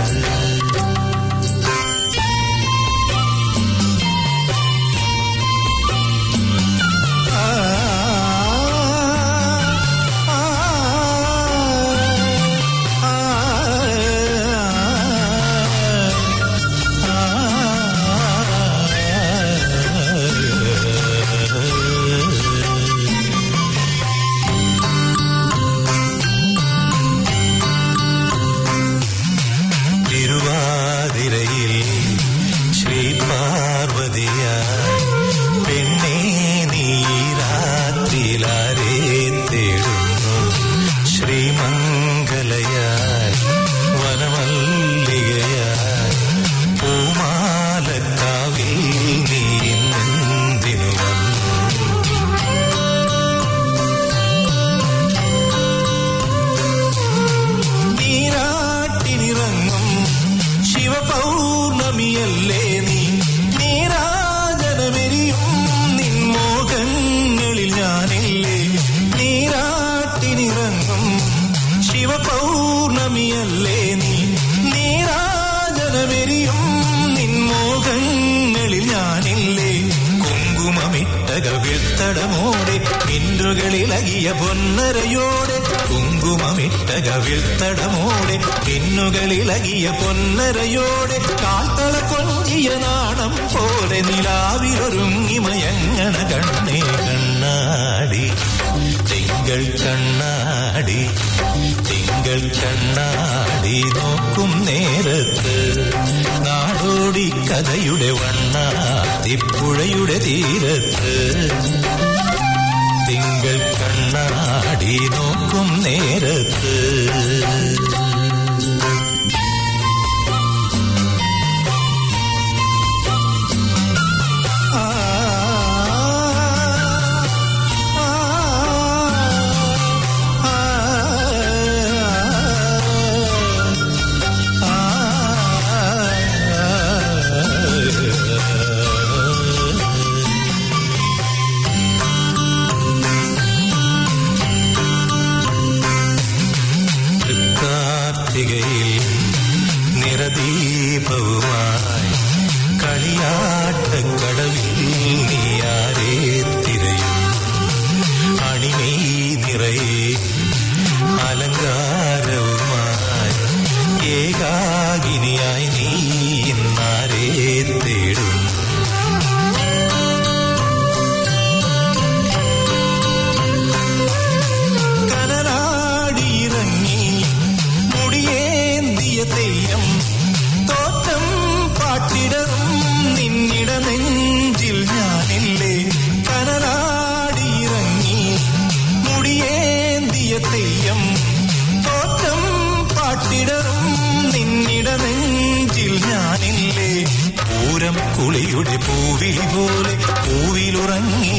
തടമോടെ മിന്നുകളിലകിയ പൊന്നരയോടെ കുങ്കുമമിട്ടകവിൽ തടമോടെ മിന്നുകളിലകിയ പൊന്നരയോടെ കാൽത്തള കൊഞ്ചിയ നാണം പോലെ നിലാവിലൊരുങ്ങി മയങ്ങണ കണ്ണേ കണ്ണാടി തിങ്കൾ കണ്ണാടി തിങ്കൾ കണ്ണാടി നോക്കും നേരത്ത് നാടോടി കഥയുടെ വണ്ണാത്തിപ്പുഴയുടെ തീരത്ത് തിങ്കൾ കണ്ണാടി നോക്കും നേരത്ത്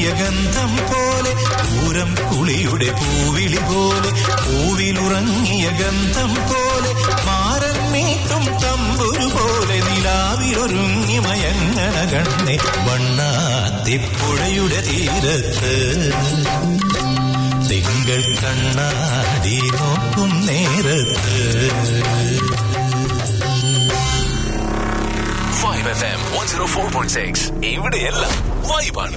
പൂവിലുറങ്ങിയ ഗന്ധം പോലെ പൂരം കുളിയുടെ പൂവിളി പോലെ പൂവിലുറങ്ങിയ ഗന്ധം പോലെ മാരൻ മീട്ടും തമ്പുരു പോലെ നിലാവിലൊരുങ്ങി മയങ്ങണ കണ്ണെ വണ്ണാത്തിപ്പുഴയുടെ തീരത്ത് തിങ്കൾ കണ്ണാടി നോക്കും നേരത്ത് five F M one zero four point six ഇവിടെയെല്ലാം വൈബാണ്.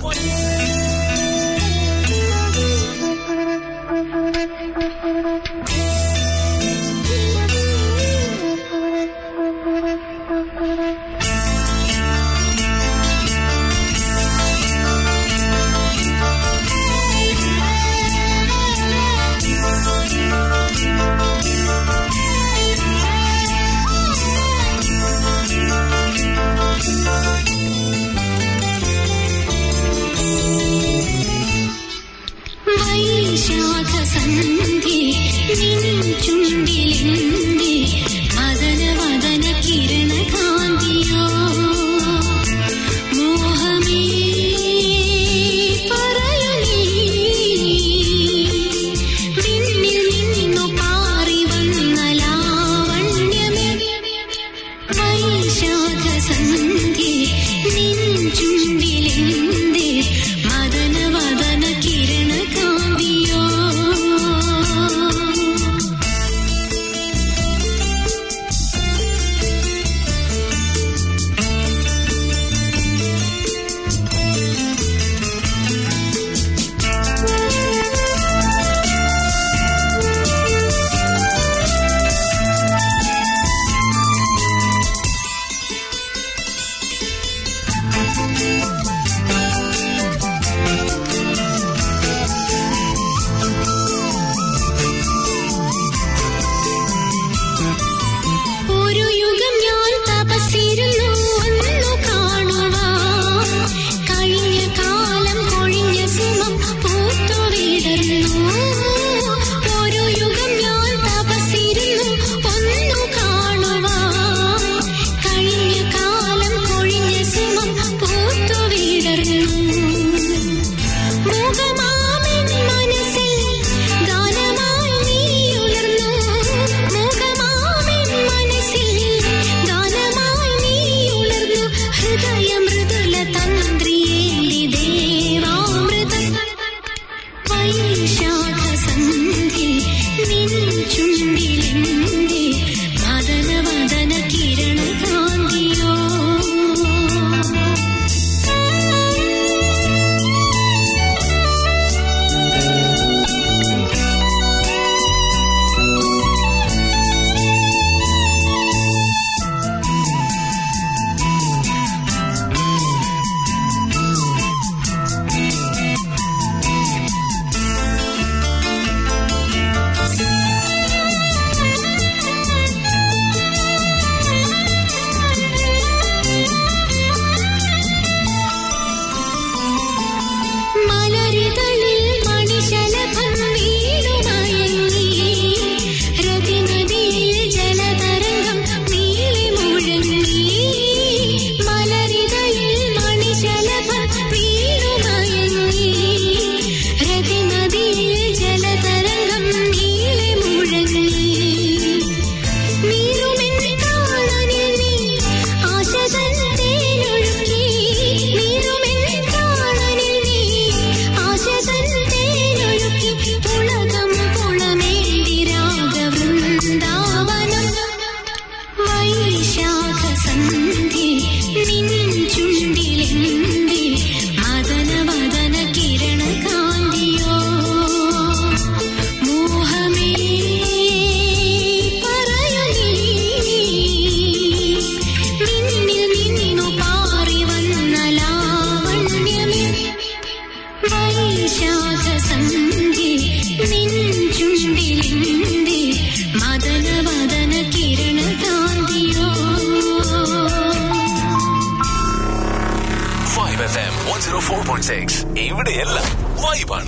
ഇവിടെയെല്ലാം വൈബാണ്.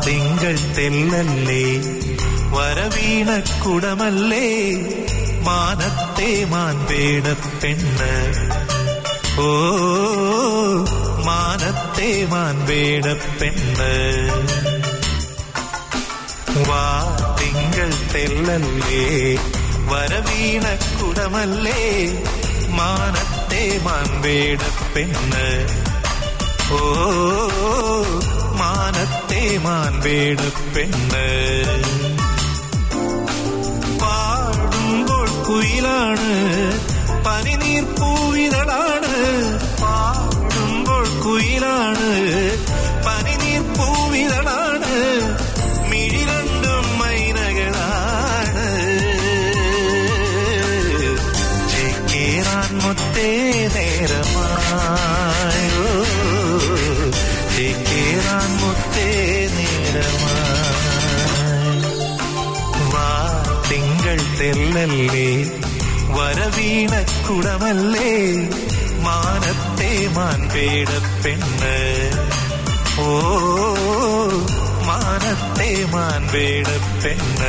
തിങ്കൾ തെല്ലല്ലേ വരവീണ കുടമല്ലേ മാനത്തെ മാൻപേട പെണ്ണ് ഓ മാനത്തെ മാൻപേട പെണ്ണ് വാ തിങ്കൾ തെല്ലല്ലേ വരവീണ കുടമല്ലേ മാനത്തെ മാൻപേട പെണ്ണ് ഓ മാനത്തെ മാൻപേട പെണ്ണ് പാടുമ്പോൾ കുയിലാണ് പനിനീർ പൂവിതളാണ് പാടുമ്പോൾ കുയിലാണ് പനിനീർ പൂവിതളാണ് മിഴി രണ്ടും മൈനകളാണ് ചേക്കേറാൻ മുത്തേ നേരമായോ ചേക്കേറാൻ മുത്തേ നേരമായി വാ തിങ്കൾ തെല്ലല്ലേ വരവീണ കുടമല്ലേ മാനത്തെ മാൻപേട പെണ്ണ് ഓ മാനത്തെ മാൻപേട പെണ്ണ്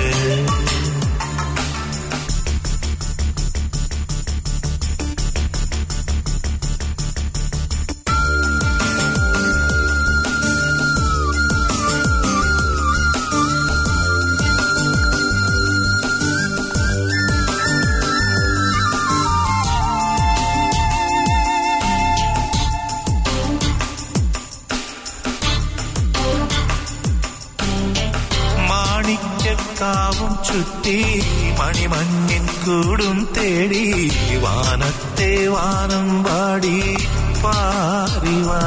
കാവും ചുറ്റി മണിമഞ്ഞിൻ കൂടും തേടി വാനത്തെ വാനം വാടി പാറിവാ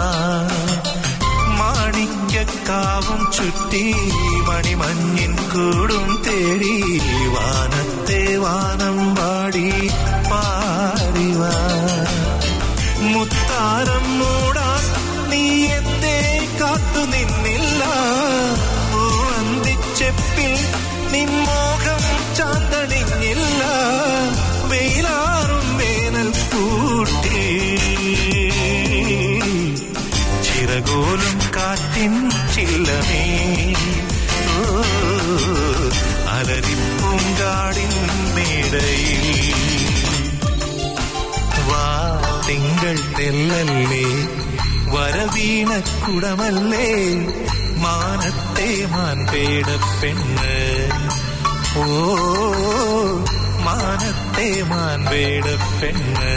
മാണിക്യക്കാവും ചുറ്റി മണിമഞ്ഞിൻ കൂടും തേടി വാനത്തെ വാനം വാടി പാറിവാ മുത്താരം മൂടാൻ നീ എന്തേ കാത്തു നിന്നില്ല പൂവന്തിച്ചെപ്പിൽ നിൻമോഹം ചാന്തണിഞ്ഞില്ല വെയിലാറും വേനൽ കൂട്ടി ചിറകോലും കാറ്റിൻ ചില്ലമേ അലരിപ്പൂങ്കാടിൻ മേടയിൽ വാ തിങ്കൾ തെല്ലല്ലേ വരവീണ കുടമല്ലേ മാനത്തെ മാൻപേട പെണ്ണ് ഓ മാനത്തെ മാൻപേട പെണ്ണ്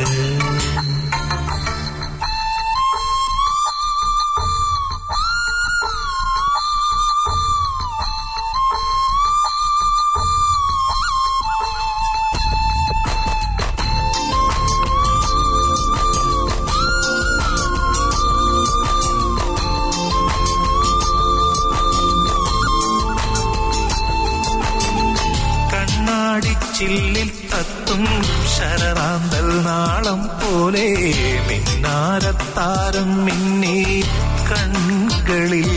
ചില്ലിൽ തത്തും ശരറാന്തൽ നാളം പോലെ മിന്നാരത്താരം മിന്നി കൺകളിൽ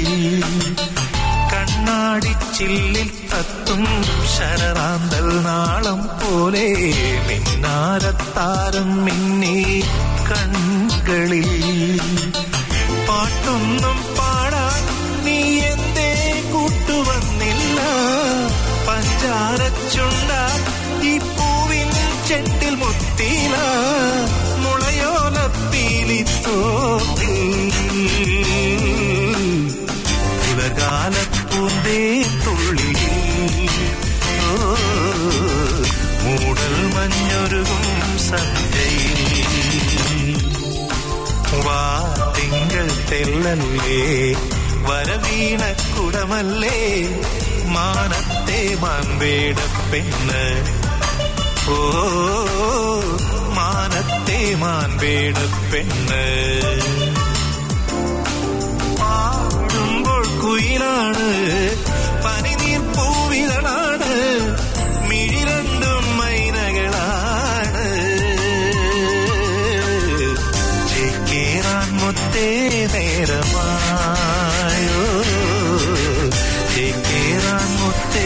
കണ്ണാടി ചില്ലിൽ തത്തും ശരറാന്തൽ നാളം പോലെ മിന്നാരത്താരം മിന്നി കൺകളിൽ പാട്ടൊന്നും പാടാൻ നീ എന്തേ കൂട്ടുവന്നില്ല പഞ്ചാരച്ചുണ്ടാൻ ഈ പൂവിൻ ചെണ്ടിൽ മുത്തില മുളയോലപ്പീലിത്തോപ്പിൽ പുലകാലപ്പൂന്തേ തുള്ളി മൂടൽ മഞ്ഞൊരുകും സന്ധ്യയിൽ വാ തിങ്കൾ തെല്ലല്ലേ വരവീണ കുടമല്ലേ മാനത്തെ മാൻപേട പെണ്ണ് ഓ മാനത്തെ മാൻപേട പെണ്ണ് പാടുമ്പോൾ കുയിലാണ് പനിനീർ പൂവിതളാണ് മിഴി രണ്ടും മൈനകളാണ് ചേക്കേറാൻ മുത്തേ നേരമായോ ചേക്കേറാൻ മുത്തേ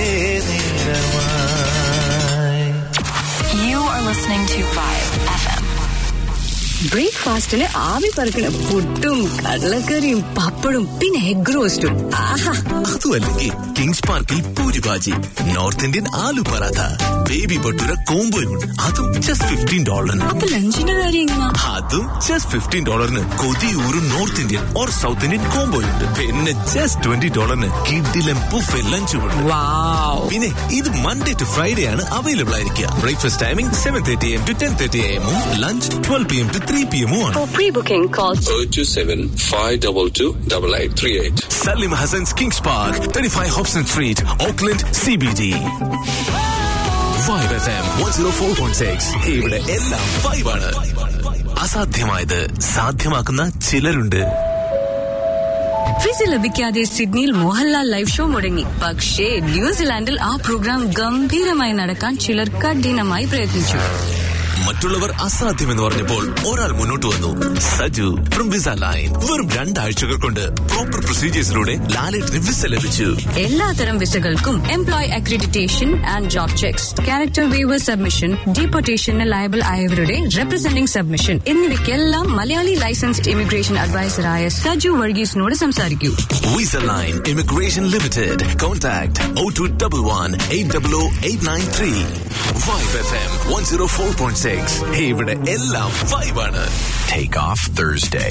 നേരമായി. You are listening to Vibe F M. Breakfast ബ്രേക്ക്ഫാസ്റ്റിന് ആവി പറക്കണ പുട്ടും കടലക്കറിയും പപ്പടും പിന്നെ എഗ് റോസ്റ്റും. ആഹാ, അതുമല്ലെങ്കിൽ കിങ്സ് പാർക്കിൽ puri bhaji, north Indian aloo paratha, baby bhatura കോംബോയും അതും ജസ്റ്റ് ഫിഫ്റ്റീൻ ഡോളറിന്. അപ്പൊ ലഞ്ചിന്റെ കാര്യം എങ്ങനെയാ? അതും ജസ്റ്റ് ഫിഫ്റ്റീൻ ഡോളറിന് കൊതിയൂറും north Indian or south Indian കോംബോയുണ്ട്. പിന്നെ ജസ്റ്റ് ട്വന്റി ഡോളറിന് കിഡിലും ബുഫെ ലഞ്ചുമുണ്ട്. പിന്നെ ഇത് മൺഡേ ടു ഫ്രൈഡേ ആണ് അവൈലബിൾ ആയിരിക്കുക. Breakfast timing seven thirty AM to ten thirty എമ്മും lunch twelve P M to three P എമ്മും ആണ്. For pre-booking, call zero two seven five two two eight eight three eight. Salim Hassan's Kings Park, thirty-five Hobson Street, Auckland, C B D. Vibe F M one oh four point six. ഇവിടെ എല്ലാം വൈബാണ്. അസാധ്യമായത് സാധ്യമാക്കുന്ന ചിലരുണ്ട്. Visa ലഭിക്കാതെ സിഡ്നിയിൽ Mohanlal live show മുടങ്ങി. പക്ഷേ ന്യൂസിലാൻഡിൽ ആ പ്രോഗ്രാം ഗംഭീരമായി നടക്കാൻ ചിലർ കഠിനമായി പ്രയത്നിച്ചു. മറ്റുള്ളവർ അസാധ്യമെന്ന് പറഞ്ഞപ്പോൾ ഒരാൾ മുന്നോട്ട് വന്നു. Saju from visa line. വെറും രണ്ടാഴ്ചകൾ കൊണ്ട് പ്രോപ്പർ പ്രൊസീജിയേഴ്സിലൂടെ ലാലേട്ടിന് വിസ ലഭിച്ചു. എല്ലാത്തരം വിസകൾക്കും employ accreditation and job checks, character waiver submission, ഡീപ്പോർട്ടേഷന് ലയബിൾ ആയവരുടെ റെപ്രസെന്റിംഗ് സബ്മിഷൻ എന്നിവയ്ക്കെല്ലാം മലയാളി ലൈസൻസ്ഡ് ഇമിഗ്രേഷൻ അഡ്വൈസറായ സജു വർഗീസിനോട് സംസാരിക്കൂ. Visa line immigration limited. Contact oh two one one eight zero zero eight nine three. Vibe F M one oh four point six. ഇവിടെ എല്ലാം വൈബാണ്. Take off Thursday.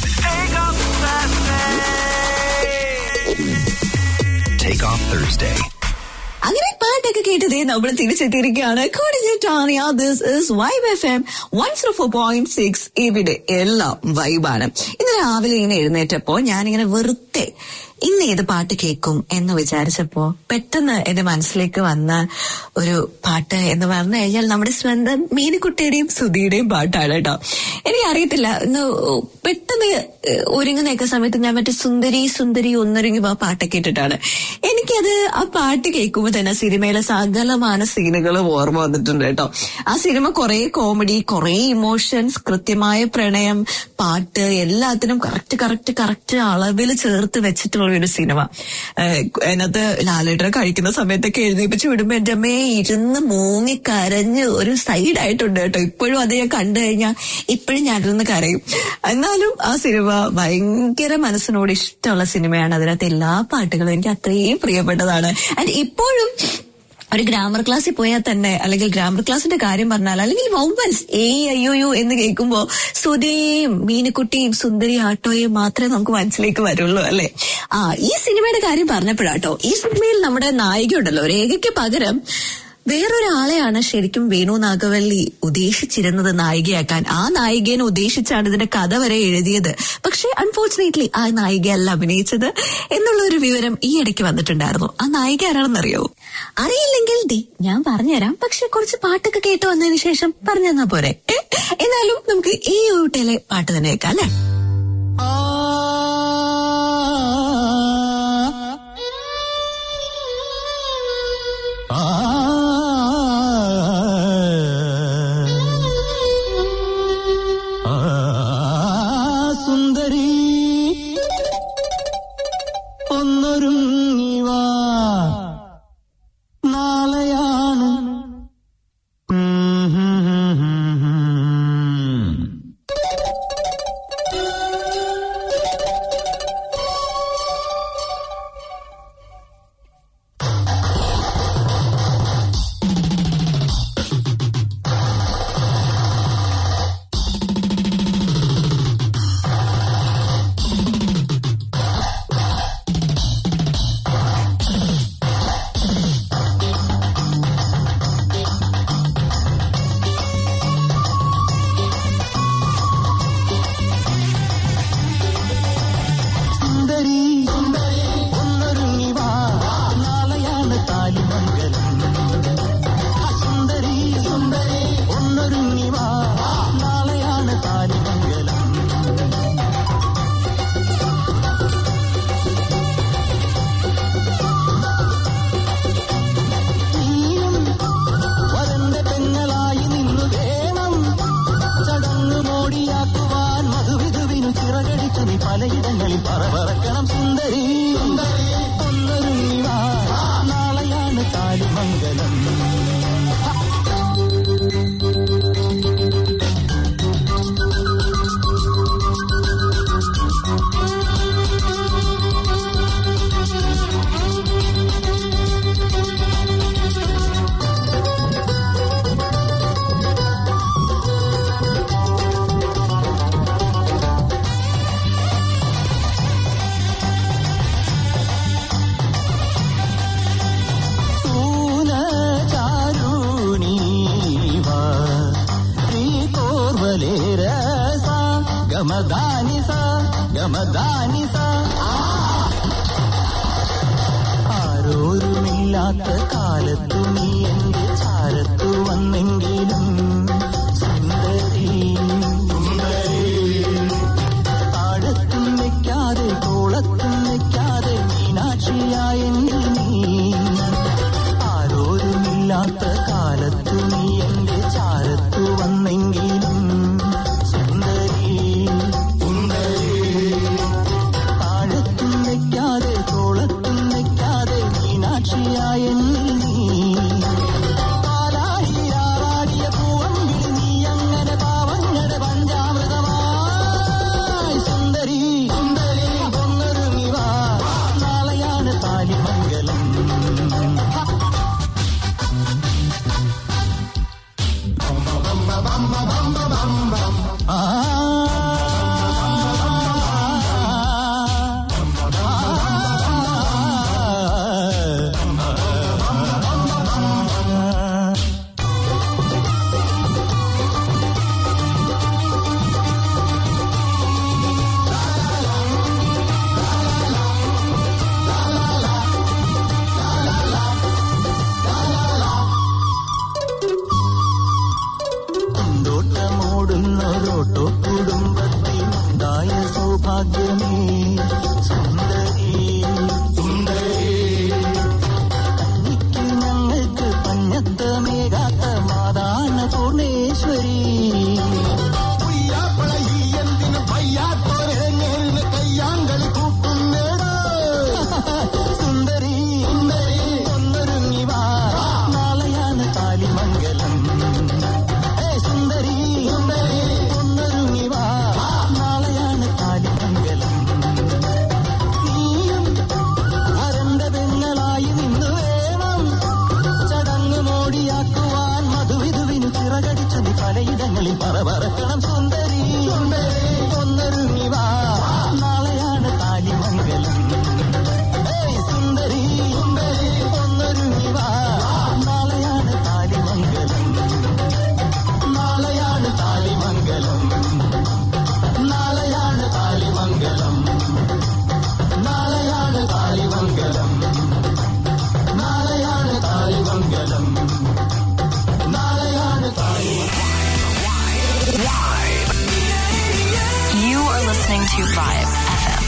Take off Thursday. അങ്ങനെ പാട്ടൊക്കെ കേട്ടതേ നമ്മൾ തിരിച്ചെത്തിയിരിക്കുകയാണ്. This is Vibe F M one zero four point six. ഇവിടെ എല്ലാം വൈബാണ്. ഇന്ന് രാവിലെ ഇങ്ങനെ എഴുന്നേറ്റപ്പോ ഞാനിങ്ങനെ വെറുതെ ഇന്ന് ഏത് പാട്ട് കേൾക്കും എന്ന് വിചാരിച്ചപ്പോ പെട്ടെന്ന് എന്റെ മനസ്സിലേക്ക് വന്ന ഒരു പാട്ട് എന്ന് പറഞ്ഞു കഴിഞ്ഞാൽ നമ്മുടെ സ്വന്തം മീനുക്കുട്ടിയുടെയും സുധിയുടെയും പാട്ടാണ് കേട്ടോ. എനിക്കറിയത്തില്ല, ഇന്ന് പെട്ടെന്ന് ഒരുങ്ങുന്നൊക്കെ സമയത്ത് ഞാൻ മറ്റേ സുന്ദരി സുന്ദരി ഒന്നൊരുങ്ങി ആ പാട്ടൊക്കെ ഇട്ടിട്ടാണ്. എനിക്കത് ആ പാട്ട് കേൾക്കുമ്പോൾ തന്നെ സിനിമയിലെ സകലമാന സീനുകളും ഓർമ്മ വന്നിട്ടുണ്ട് കേട്ടോ. ആ സിനിമ കുറെ കോമഡി, കുറെ ഇമോഷൻസ്, കൃത്യമായ പ്രണയം, പാട്ട് എല്ലാത്തിനും കറക്റ്റ് കറക്റ്റ് കറക്റ്റ് അളവിൽ ചേർത്ത് വെച്ചിട്ടുള്ള ഒരു സിനിമ. അതിനകത്ത് ലാലേട്ടനെ കഴിക്കുന്ന സമയത്തൊക്കെ എഴുന്നേപ്പിച്ച് വിടുമ്പോ എന്റെ അമ്മയെ ഇരുന്ന് മൂങ്ങി കരഞ്ഞ് ഒരു സൈഡായിട്ടുണ്ട് കേട്ടോ. ഇപ്പോഴും അത് ഞാൻ കണ്ടു കഴിഞ്ഞാൽ ഇപ്പോഴും ഞാനിരുന്ന് കരയും. എന്നാലും ആ സിനിമ ഭയങ്കര മനസ്സിനോട് ഇഷ്ടമുള്ള സിനിമയാണ്. അതിനകത്ത് എല്ലാ പാട്ടുകളും എനിക്ക് അത്രയും പ്രിയപ്പെട്ടതാണ്. ആൻഡ് ഇപ്പോഴും ഒരു ഗ്രാമർ ക്ലാസ്സിൽ പോയാൽ തന്നെ, അല്ലെങ്കിൽ ഗ്രാമർ ക്ലാസിന്റെ കാര്യം പറഞ്ഞാൽ, അല്ലെങ്കിൽ വൗവൽസ് ഏ അയ്യോ യോ എന്ന് കേൾക്കുമ്പോ സുധിയും മീനുക്കുട്ടിയും സുന്ദരി ആട്ടോയും മാത്രമേ നമുക്ക് മനസ്സിലേക്ക് വരുള്ളൂ അല്ലെ. ആ ഈ സിനിമയുടെ കാര്യം പറഞ്ഞപ്പോഴാട്ടോ, ഈ സിനിമയിൽ നമ്മുടെ നായിക ഉണ്ടല്ലോ, രേഖയ്ക്ക് പകരം വേറൊരാളെയാണ് ശരിക്കും വേണു നാഗവല്ലി ഉദ്ദേശിച്ചിരുന്നത് നായികയാക്കാൻ. ആ നായികേനെ ഉദ്ദേശിച്ചാണ് ഇതിന്റെ കഥ വരെ എഴുതിയത്. പക്ഷെ അൺഫോർച്ചുനേറ്റ്ലി ആ നായികയല്ല അഭിനയിച്ചത് എന്നുള്ള ഒരു വിവരം ഈ ഇടയ്ക്ക് വന്നിട്ടുണ്ടായിരുന്നു. ആ നായിക ആരാണെന്നറിയോ? അറിയില്ലെങ്കിൽ ദേ ഞാൻ പറഞ്ഞുതരാം. പക്ഷെ കുറച്ച് പാട്ടൊക്കെ കേട്ട് വന്നതിന് ശേഷം പറഞ്ഞു തന്നാ പോരെ. എന്നാലും നമുക്ക് ഈ ഊട്ടയിലെ പാട്ട് തന്നെ കേൾക്കാം അല്ലെ. പലയിടങ്ങളിൽ പറവറക്കണം സുന്ദരി, ഒന്നൊരുങ്ങി വാ, നാളെയാണ് താലിമംഗലം. ഗമദാനിസ ഗമദാനിസ. ആരോരുമില്ലാത്ത കാലത്തു നീ എന്റെ ചാരത്തു വന്നെങ്കിലും സുന്ദരി സുന്ദരി. താഴത്തും വെക്കാതെ കോളത്തും വെക്കാതെ മീനാക്ഷിയായ നീ. ആരോരുമില്ലാത്ത കാലത്തു നീ എന്റെ ചാരത്തു വന്നെങ്കിലും സുന്ദരി സുന്ദരി. താഴത്തും വെക്കാതെ കോളത്തും വെക്കാതെ മീനാക്ഷിയായ നീ. പാലാഴിയാറാടിയ പൂവമ്പിളി നീ അങ്ങനെ പാവങ്ങളുടെ പഞ്ചാമൃതമായി. സുന്ദരി സുന്ദരി ഒന്നൊരുങ്ങി വാ, നാളെയാണ് താലിമംഗലം. ആ ോട്ടമോടുന്നൊരോട്ടോ കുടുംബത്തിനുണ്ടായ സൗഭാഗ്യമേ സുന്ദരി സുന്ദരി. കന്നിക്ക് ഞങ്ങൾക്ക് പഞ്ഞത്തമേകാത്ത മാതാന പൂർണേശ്വരി. എന്തിനു പയ്യാത്തോരേന് കയ്യാങ്കളി കൂട്ടുന്നേടോ. സുന്ദരി സുന്ദരി ഒന്നൊരുങ്ങി വാ, നാളെയാണ് താലിമംഗലം. സുന്ദരി സുന്ദരി ഒന്നൊരുങ്ങി വാ, നാളെയാണ് താലിമംഗലം. നീയും വരണ്ട പെങ്ങളായി നിന്ന് വേണം ചടങ്ങ് മോടിയാക്കുവാൻ. മധുവിധുവിനു ചിറകടിച്ചു നീ പലയിടങ്ങളിൽ പറവറക്കണം. സുന്ദരി സുന്ദരി ഒന്നൊരുങ്ങി വാ, നാളെയാണ് താലിമംഗലം. സുന്ദരി സുന്ദരി ഒന്നൊരുങ്ങി വാ, നാളെയാണ് താലിമംഗലം. നാളെയാണ് താലിമംഗലം. നാളെയാണ് താലിമംഗലം. നാളെയാണ് താലിമംഗലം. നാളെയാണ് താലിമംഗലം. നാളെയാണ് താലിമംഗലം. You are listening to Vibe F M.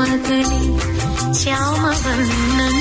ഓർമ്മകളിൽ ശ്യാമവർണ്ണൻ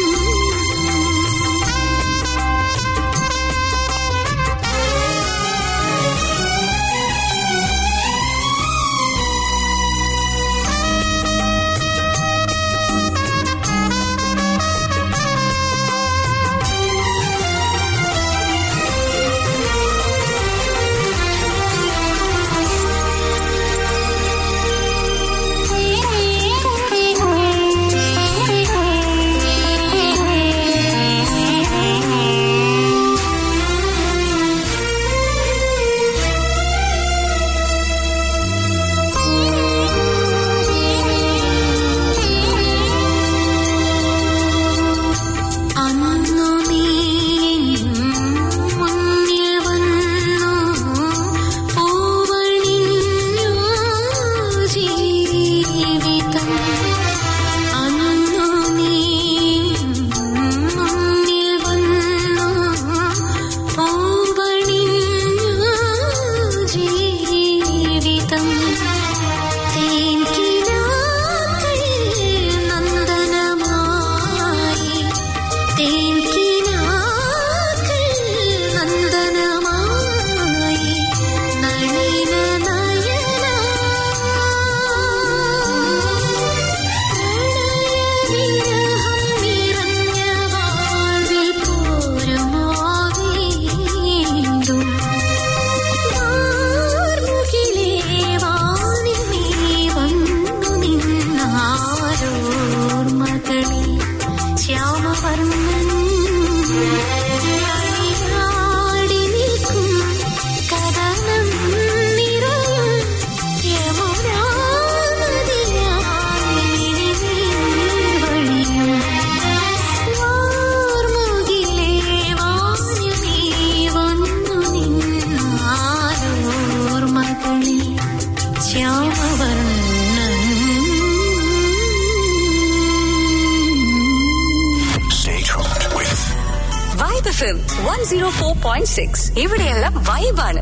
one oh four point six ഇവിടെയെല്ലാം വൈബാണ്.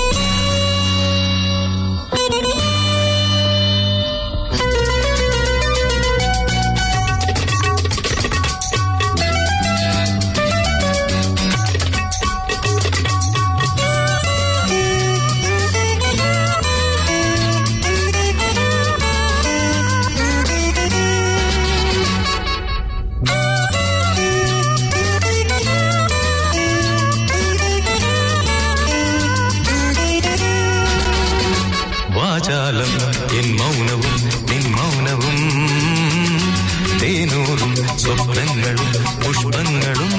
എൻ മൗനവും നിൻ മൗനവും തേനൂറും സ്വപ്നങ്ങളും പുഷ്പങ്ങളും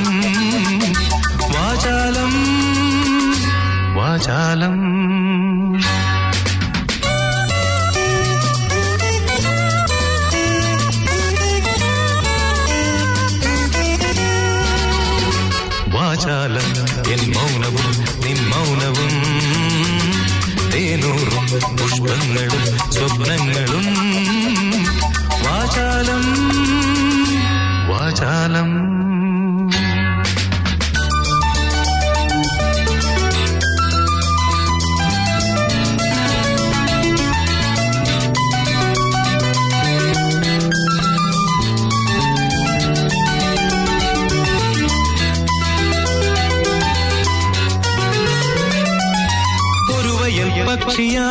വാചാലം വാചാലം വാചാലം എൻ മൗനവും നിൻ മൗനവും തേനൂറും പുഷ്പങ്ങളും സ്വപ്നങ്ങളും വാചാലം വാചാലം പക്ഷിയാ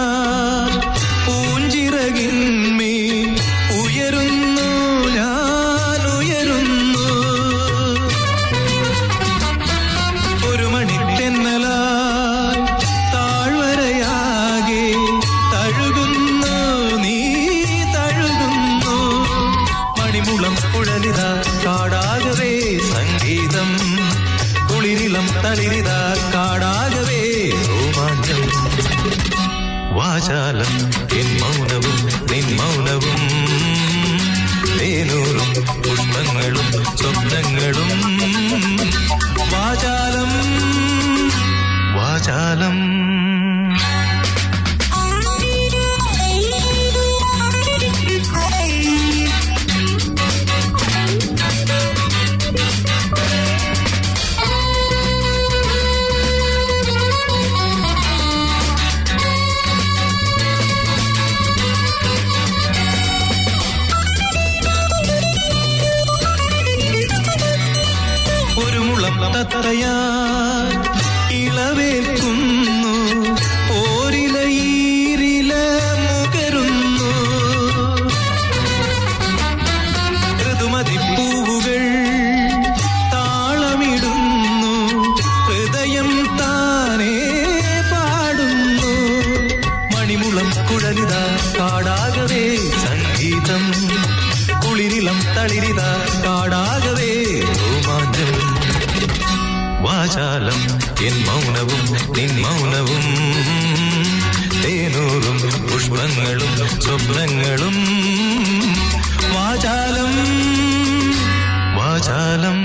പൂഞ്ചിറകിന്മേൽ ഉയരുന്നു ഞാൻ ഉയരുന്നു ഒരു മണിത്തെന്നലായി താഴ്വരയാകെ തഴുകുന്നു നീ തഴുകുന്നു മണിമുളം കുഴലിതാ കാടാകവേ സംഗീതം കുളിരിളം തളിരിതാ കാടാകവേ രോമാഞ്ചം വാചാലം എൻ മൗനവും നിൻ മൗനവും തേനൂറും പുഷ്പങ്ങളും സ്വപ്നങ്ങളും വാചാലം വാചാലം തത്തയാൽ ഇളവേൽക്കുന്നു ഓരില ഈരില മുകരുന്നു ഋതുമതിപ്പൂവുകൾ താളമിടുന്നു ഹൃദയം താനേ പാടുന്നു മണിമുളം കുഴലിത കാടാകവേ സംഗീതം കുളിരിളം തളിരിത കാടാകവേ രോമാഞ്ചം വാചാലം എൻ മൗനവും നിൻ മൗനവും തേനൂറും പുഷ്പങ്ങളും സ്വപ്നങ്ങളും വാചാലം വാചാലം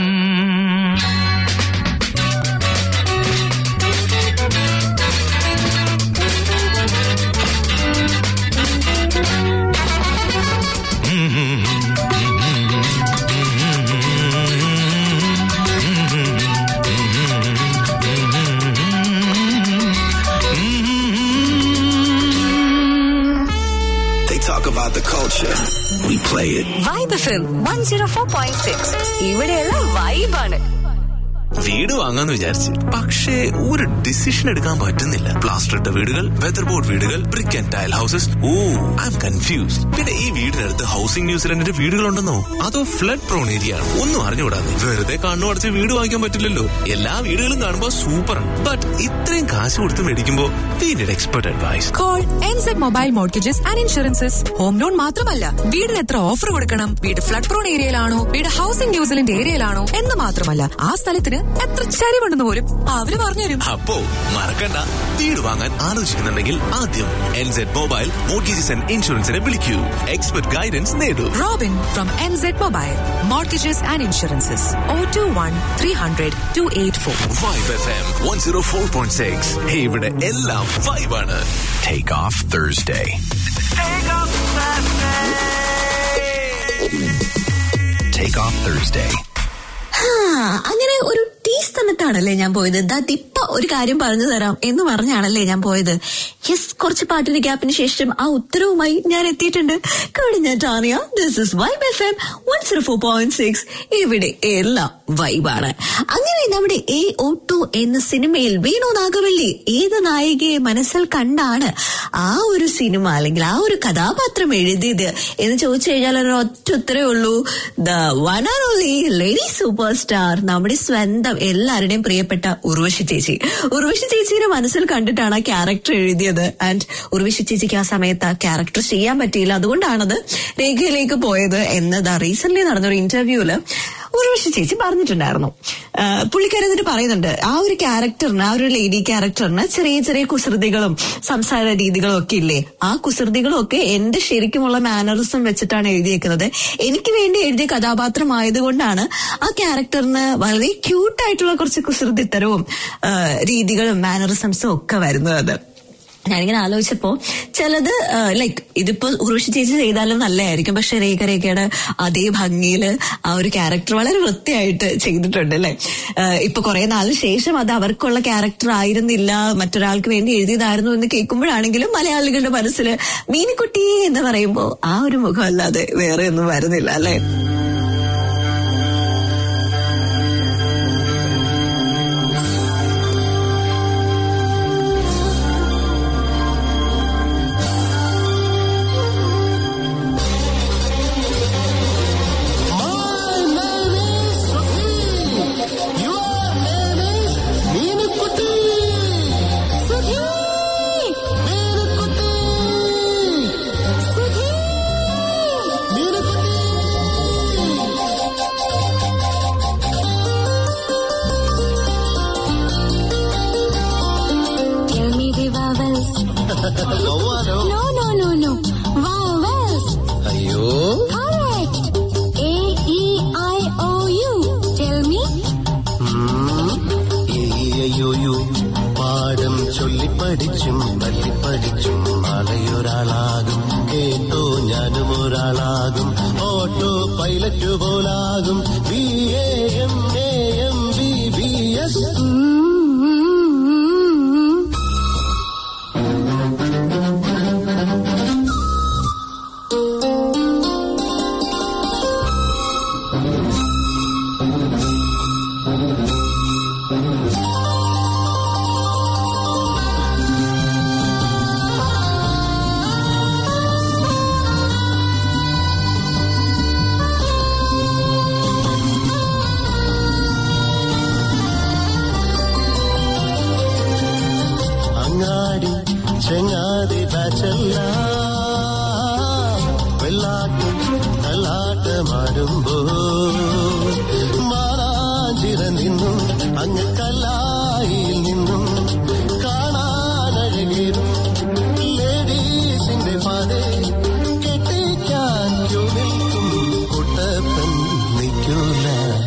Talk about the culture. We play it. Vibe F M one oh four point six. ഇവിടെയുള്ള വൈബാണ്. വീട് വാങ്ങാന്ന് വിചാരിച്ച് പക്ഷേ ഒരു ഡിസിഷൻ എടുക്കാൻ പറ്റുന്നില്ല. പ്ലാസ്റ്റർ ഇട്ട വീടുകൾ, വെതർ ബോർഡ് വീടുകൾ, brick and tile houses. Oh I'm confused. പിന്നെ ഈ വീടിനടുത്ത് ഹൗസിംഗ് ന്യൂസിലൻഡിന്റെ വീടുകളുണ്ടെന്നോ അതോ ഫ്ലഡ് പ്രോൺ ഏരിയ ആണ്? ഒന്നും അറിഞ്ഞുകൂടാതെ വെറുതെ കണ്ണു അടച്ച് വീട് വാങ്ങിക്കാൻ പറ്റില്ലല്ലോ. എല്ലാ വീടുകളും കാണുമ്പോൾ സൂപ്പറാണ്, ബട്ട് ഇത്രയും കാശ് കൊടുത്ത് മേടിക്കുമ്പോ we need expert advice. Call N Z Mobile Mortgages and Insurances. Home loan മാത്രമല്ല, വീടിന് എത്ര ഓഫർ കൊടുക്കണം, വീട് ഫ്ലഡ് പ്രോൺ ഏരിയയിലാണോ, വീട് ഹൗസിംഗ് ന്യൂസിലൻഡ് ഏരിയയിലാണോ എന്ന് മാത്രമല്ല, ആ സ്ഥലത്തിന് എത്ര ചരിവുണ്ടെന്ന് പോലും അവര് പറഞ്ഞുതരും. അപ്പോ മറക്കണ്ട, വീട് വാങ്ങാൻ ആലോചിക്കുന്നുണ്ടെങ്കിൽ ആദ്യം N Z Mobile Mortgages and Insuranceനെ വിളിക്കൂ. എക്സ്പെർട്ട് ഗൈഡൻസ് നേടൂ. Robin from N Z Mobile Mortgages and Insurances. zero two one three hundred two eight four. Vibe F M one oh four point six. ഇവിടെ എല്ലാം വൈബാണ്. Take off Thursday. Take off Thursday. Take off Thursday. അങ്ങനെ ഒരു ടീസ് തന്നിട്ടാണല്ലേ ഞാൻ പോയത്. ദാ ഒരു കാര്യം പറഞ്ഞു തരാം എന്ന് പറഞ്ഞാണല്ലേ ഞാൻ പോയത്. യെസ്, കുറച്ച് പാട്ടിന് ഗ്യാപ്പിന് ശേഷം ആ ഉത്തരവുമായി ഞാൻ എത്തിയിട്ടുണ്ട്. കഴിഞ്ഞാറ്റാറിയ this is Vibe F M one zero four point six. ഇവിടെ എല്ലാം വൈബാണ്. അങ്ങനെ നമ്മുടെ എ ഒ ടു എന്ന സിനിമയിൽ വേണു നാഗവല്ലി ഏത് നായികയെ മനസ്സിൽ കണ്ടാണ് ആ ഒരു സിനിമ അല്ലെങ്കിൽ ആ ഒരു കഥാപാത്രം എഴുതിയത് എന്ന് ചോദിച്ചു കഴിഞ്ഞാൽ ഒരു ഒറ്റ ഉത്തരവേ ഉള്ളൂ. The one and only lady superstar, നമ്മുടെ സ്വന്തം എല്ലാവരുടെയും പ്രിയപ്പെട്ട ഉർവശി ചേച്ചി. ഉർവശി ചേച്ചിയുടെ മനസ്സിൽ കണ്ടിട്ടാണ് ആ ക്യാരക്ടർ എഴുതിയത്. ആൻഡ് ഉർവശി ചേച്ചിക്ക് ആ സമയത്ത് ആ ക്യാരക്ടർ ചെയ്യാൻ പറ്റിയില്ല, അതുകൊണ്ടാണത് രേഖയിലേക്ക് പോയത് എന്നതാ റീസെന്റ് നടന്നൊരു ഇന്റർവ്യൂല് ഉർവശി ചേച്ചി പറഞ്ഞിട്ടുണ്ടായിരുന്നു. പുള്ളിക്കാരി എന്നിട്ട് പറയുന്നുണ്ട്, ആ ഒരു ക്യാരക്ടറിന്, ആ ഒരു ലേഡി ക്യാരക്ടറിന് ചെറിയ ചെറിയ കുസൃതികളും സംസാര രീതികളും ഒക്കെ ഇല്ലേ, ആ കുസൃതികളും ഒക്കെ എന്റെ ശരിക്കുമുള്ള മാനറിസം വെച്ചിട്ടാണ് എഴുതിയേക്കുന്നത്. എനിക്ക് വേണ്ടി എഴുതിയ കഥാപാത്രം ആയതുകൊണ്ടാണ് ആ ക്യാരക്ടറിന് വളരെ ക്യൂട്ടായിട്ടുള്ള കുറച്ച് കുസൃതിത്തരവും രീതികളും മാനറിസംസും ഒക്കെ വരുന്നത്. ഞാനിങ്ങനെ ആലോചിച്ചപ്പോ ചിലത് ലൈക്ക് ഇതിപ്പോ ഉർവശി ചേച്ചി ചെയ്താലും നല്ലതായിരിക്കും, പക്ഷെ രേഖ രേഖയുടെ അതേ ഭംഗിയില് ആ ഒരു ക്യാരക്ടർ വളരെ വൃത്തിയായിട്ട് ചെയ്തിട്ടുണ്ട് അല്ലെ. ഇപ്പൊ കുറെ നാളിന് ശേഷം അത് അവർക്കുള്ള ക്യാരക്ടർ ആയിരുന്നില്ല, മറ്റൊരാൾക്ക് വേണ്ടി എഴുതിയതായിരുന്നു എന്ന് കേൾക്കുമ്പോഴാണെങ്കിലും മലയാളികളുടെ മനസ്സിൽ മീനുക്കുട്ടി എന്ന് പറയുമ്പോ ആ ഒരു മുഖം അല്ലാതെ വേറെ ഒന്നും വരുന്നില്ല അല്ലെ. No, no, no, no. Vowels. Ayo. Correct. A E I O U. Tell me. Hmm. A E I O U. പാഠം ചൊല്ലി പഠിച്ചും തല്ലി പഠിച്ചും മലയൊരാളാകും. കേട്ടോ ഞാനും ഒരാളാകും. ഓട്ടോ പൈലറ്റ് പോലാകും. B A M A M B B S. മാറുമ്പോ മാറാഞ്ചിറ നിന്നും അങ്ങ് കല്ലായിൽ നിന്നും കാണാനഴകേറും ലേഡീസിന്റെ പാതേ കെട്ടിക്കാൻ ക്യൂ നിൽക്കും കുട്ടപ്പൻ നിൽക്കൂല.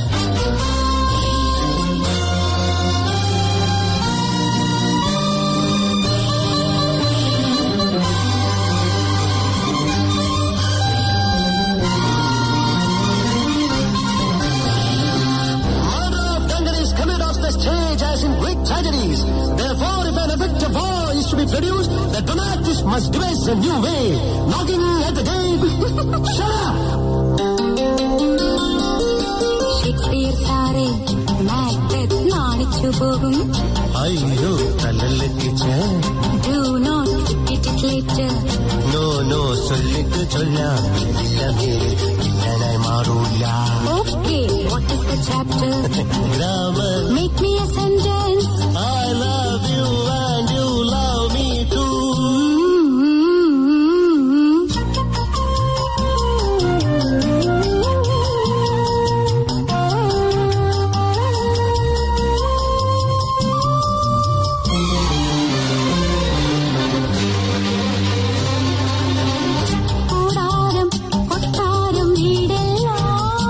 Stage as in Greek tragedies. Therefore, if an effective war is to be produced, the dramatist must devise a new way. Knocking at the gate. Shut up! Shakespeare sare Macbeth naanichu pogum. Ayyo tallalla teacher. Do not repeat it later. No no sollikku sollam illame illanai maarula. Okay, what is the chapter? Grammar. Make me a sentence. I love you and you love me too. കൂടാരം കൊട്ടാരം വീടെല്ലാം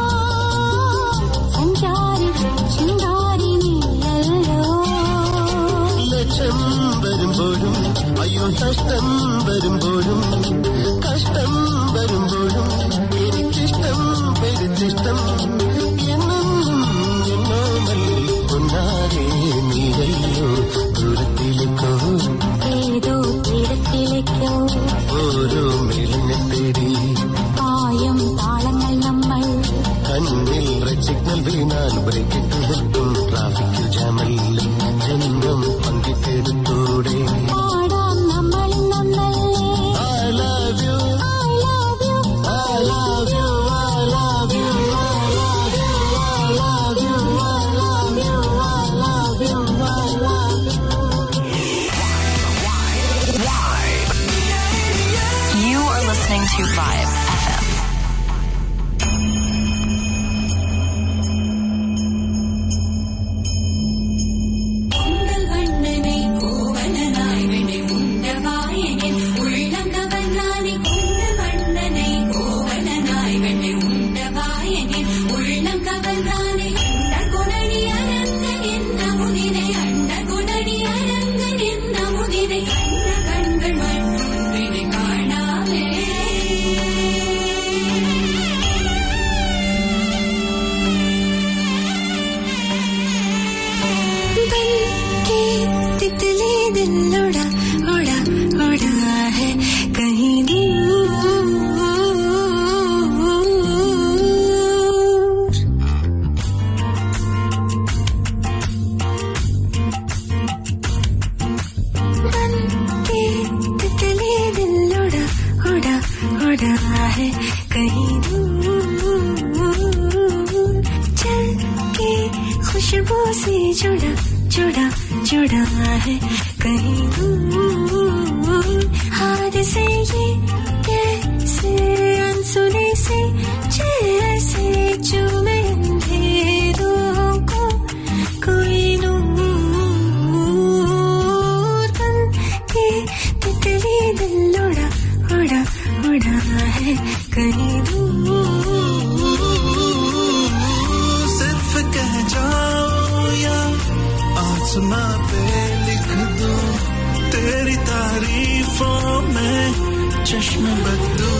സഞ്ചാരി ചിങ്കാരി നീയല്ലോ. ലക്ഷം വരുമ്പോഴും അയ്യോ കഷ്ടം വരുമ്പോഴും കഷ്ടം വരുമ്പോഴും എനിക്കിഷ്ടം പെരുത്തിഷ്ടം എന്നും എന്നോമൽ പൊന്നാരേ നീയല്ലോ ദൂരത്തിലേക്കോ ഏതോ തീരത്തിലേക്കോ ഓരോ മേലിനെ തേടി പായം താളങ്ങൾ നമ്മൾ കണ്ണിൽ റെഡ് സിഗ്നൽ വീണാൽ ബ്രേക്കിട്ട് നിർത്തും ട്രാഫിക് ജാമല്ലും ജന്മം പങ്കിട്ടെടുത്തൂടെ പാടാം നമ്മൾ നന്നല്ലേ. I love you, I love you, I love you, I love you, I love you, I love you, I love you, I love you, I love you. You are listening to Vibe F M. खुशबू से जुड़ा जुड़ा जुड़ा है कहीं दूर हाथ से ये कैसे अनसुने से जैसे चूमे अंधेरों को कोई नूर बन के तितली दिल उड़ा उड़ा उड़ा है कहीं दूर सिर्फ कह जाओ या आसमां पे लिख दो तेरी तारीफों में चश्मे बदलू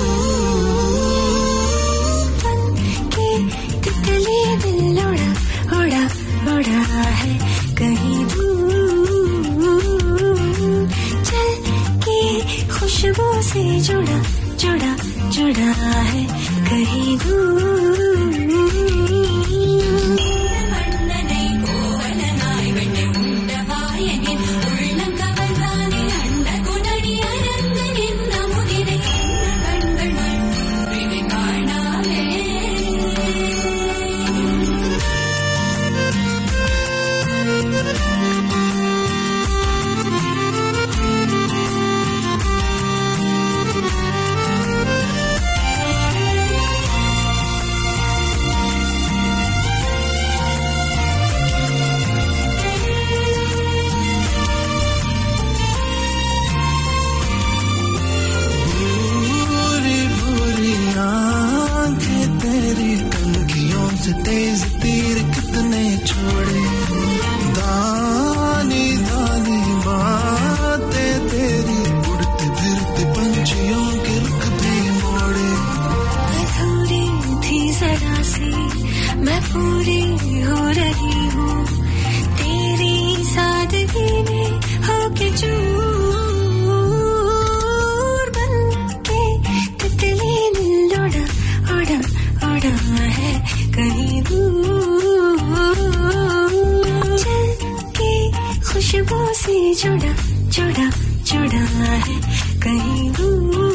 बन के तितली दिल उड़ा उड़ा उड़ा है कहीं दूर चल के खुशबू से जुड़ा जुड़ा जुड़ा है कहीं दूर से मैं पूरी हो रही हूँ तेरी सादगी में होके चूर बन के तितली दिल उड़ा उड़ा उड़ा है कहीं दूर चल के खुशबू से जुड़ा जुड़ा जुड़ा है कहीं दूर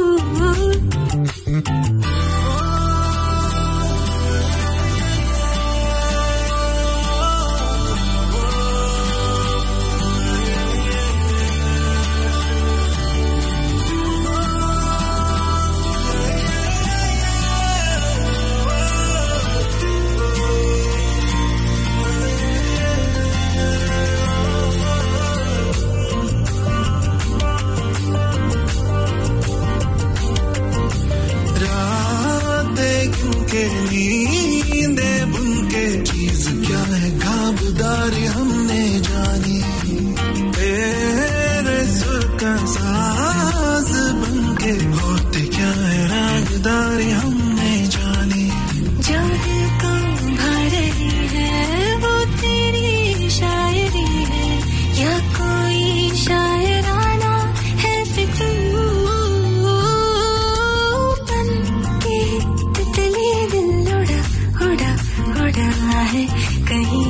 नींदे बुन के चीज क्या है खाबदारी हमने जानी तेरे सुर का साज बन के होते क्या है रागदारी हमने जानी जो दिल को भा रही है वो तेरी शायरी है या कोई शायराना है फिक्र बन के तितली दिल उड़ा उड़ा उड़ा है कहीं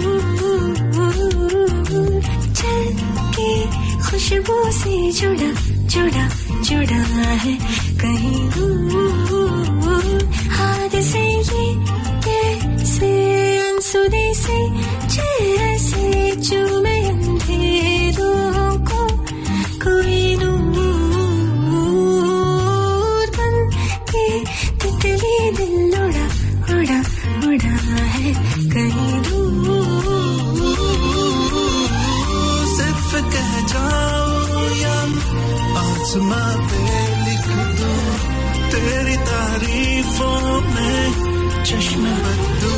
दूर चल के खुशबू से जुड़ा जुड़ा जुड़ा है कहीं दूर हाथ से ये कैसे अंसुदे से जैसे चूमे अंधेरों को कोई नूर बन के तितली दिल उड़ा उड़ा उड़ा है कहीं दूर सिर्फ कह जाओ या आसमां पे लिख दो तेरी तारीफों में चश्मे बदलू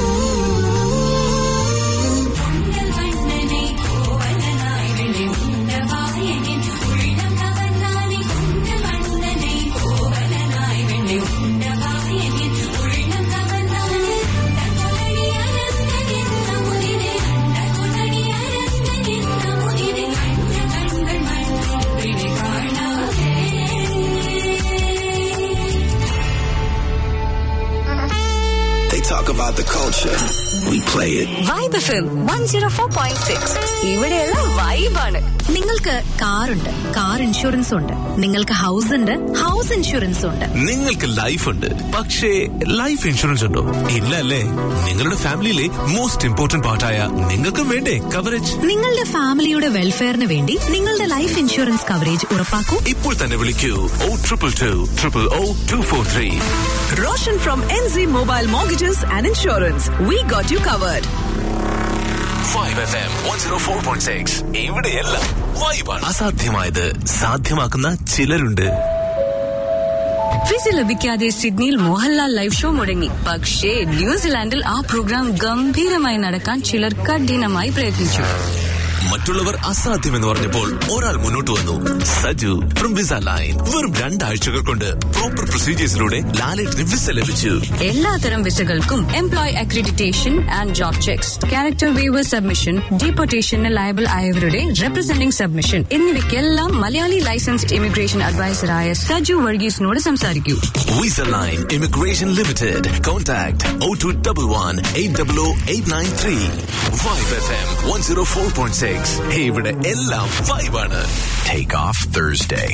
Talk about the culture. We play it. Vibe F M one oh four point six. ഇവിടെയുള്ള വൈബാണ്. നിങ്ങൾക്ക് കാറുണ്ട്, കാർ ഇൻഷുറൻസ് ഉണ്ട്. നിങ്ങൾക്ക് ഹൗസ് ഉണ്ട്, ഹൗസ് ഇൻഷുറൻസ് ഉണ്ട്. നിങ്ങൾക്ക് ലൈഫ് ഉണ്ട്, പക്ഷേ ലൈഫ് ഇൻഷുറൻസ് ഉണ്ടോ? ഇല്ല അല്ലേ? നിങ്ങളുടെ ഫാമിലിയിലെ മോസ്റ്റ് ഇമ്പോർട്ടന്റ് പാർട്ടായ നിങ്ങൾക്കും വേണ്ടേ കവറേജ്? നിങ്ങളുടെ ഫാമിലിയുടെ വെൽഫെയറിന് വേണ്ടി നിങ്ങളുടെ ലൈഫ് ഇൻഷുറൻസ് കവറേജ് ഉറപ്പാക്കൂ. ഇപ്പോൾ തന്നെ വിളിക്കൂ ഓ triple two triple oh two four three. Roshan from N Z Mobile Mortgages and Insurance. We got you covered. Vibe F M one oh four point six. ഇവിടെയെല്ലാം വൈബാണ്. അസാധ്യമായത് സാധ്യമാക്കുന്ന ചിലരുണ്ട്. വിസ ലഭിക്കാതെ സിഡ്നിയിൽ Mohanlal live show മുടങ്ങി. പക്ഷേ ന്യൂസിലാൻഡിൽ ആ പ്രോഗ്രാം ഗംഭീരമായി നടക്കാൻ ചിലർ കഠിനമായി പ്രയത്നിച്ചു. മറ്റുള്ളവർ അസാധ്യമെന്ന് പറഞ്ഞപ്പോൾ ഒരാൾ മുന്നോട്ട് വന്നു. Saju from visa line. വെറും രണ്ടാഴ്ചകൾ കൊണ്ട് പ്രോപ്പർ പ്രൊസീജിയേഴ്സിലൂടെ ലാലേട്ടിന് വിസ ലഭിച്ചു. എല്ലാത്തരം വിസകൾക്കും employ accreditation and job checks, character waiver submission, ഡീപ്പോർട്ടേഷന് ലയബിൾ ആയവരുടെ റെപ്രസെന്റിംഗ് സബ്മിഷൻ എന്നിവയ്ക്കെല്ലാം മലയാളി ലൈസൻസ്ഡ് ഇമിഗ്രേഷൻ അഡ്വൈസറായ സജു വർഗീസിനോട് സംസാരിക്കൂ. Visa line immigration limited. Contact ഓ two double one eight double ഓ eight nine three. Vibe F M one oh four point six. ഇവിടെ എല്ലാം വൈബാണ്. Take off Thursday.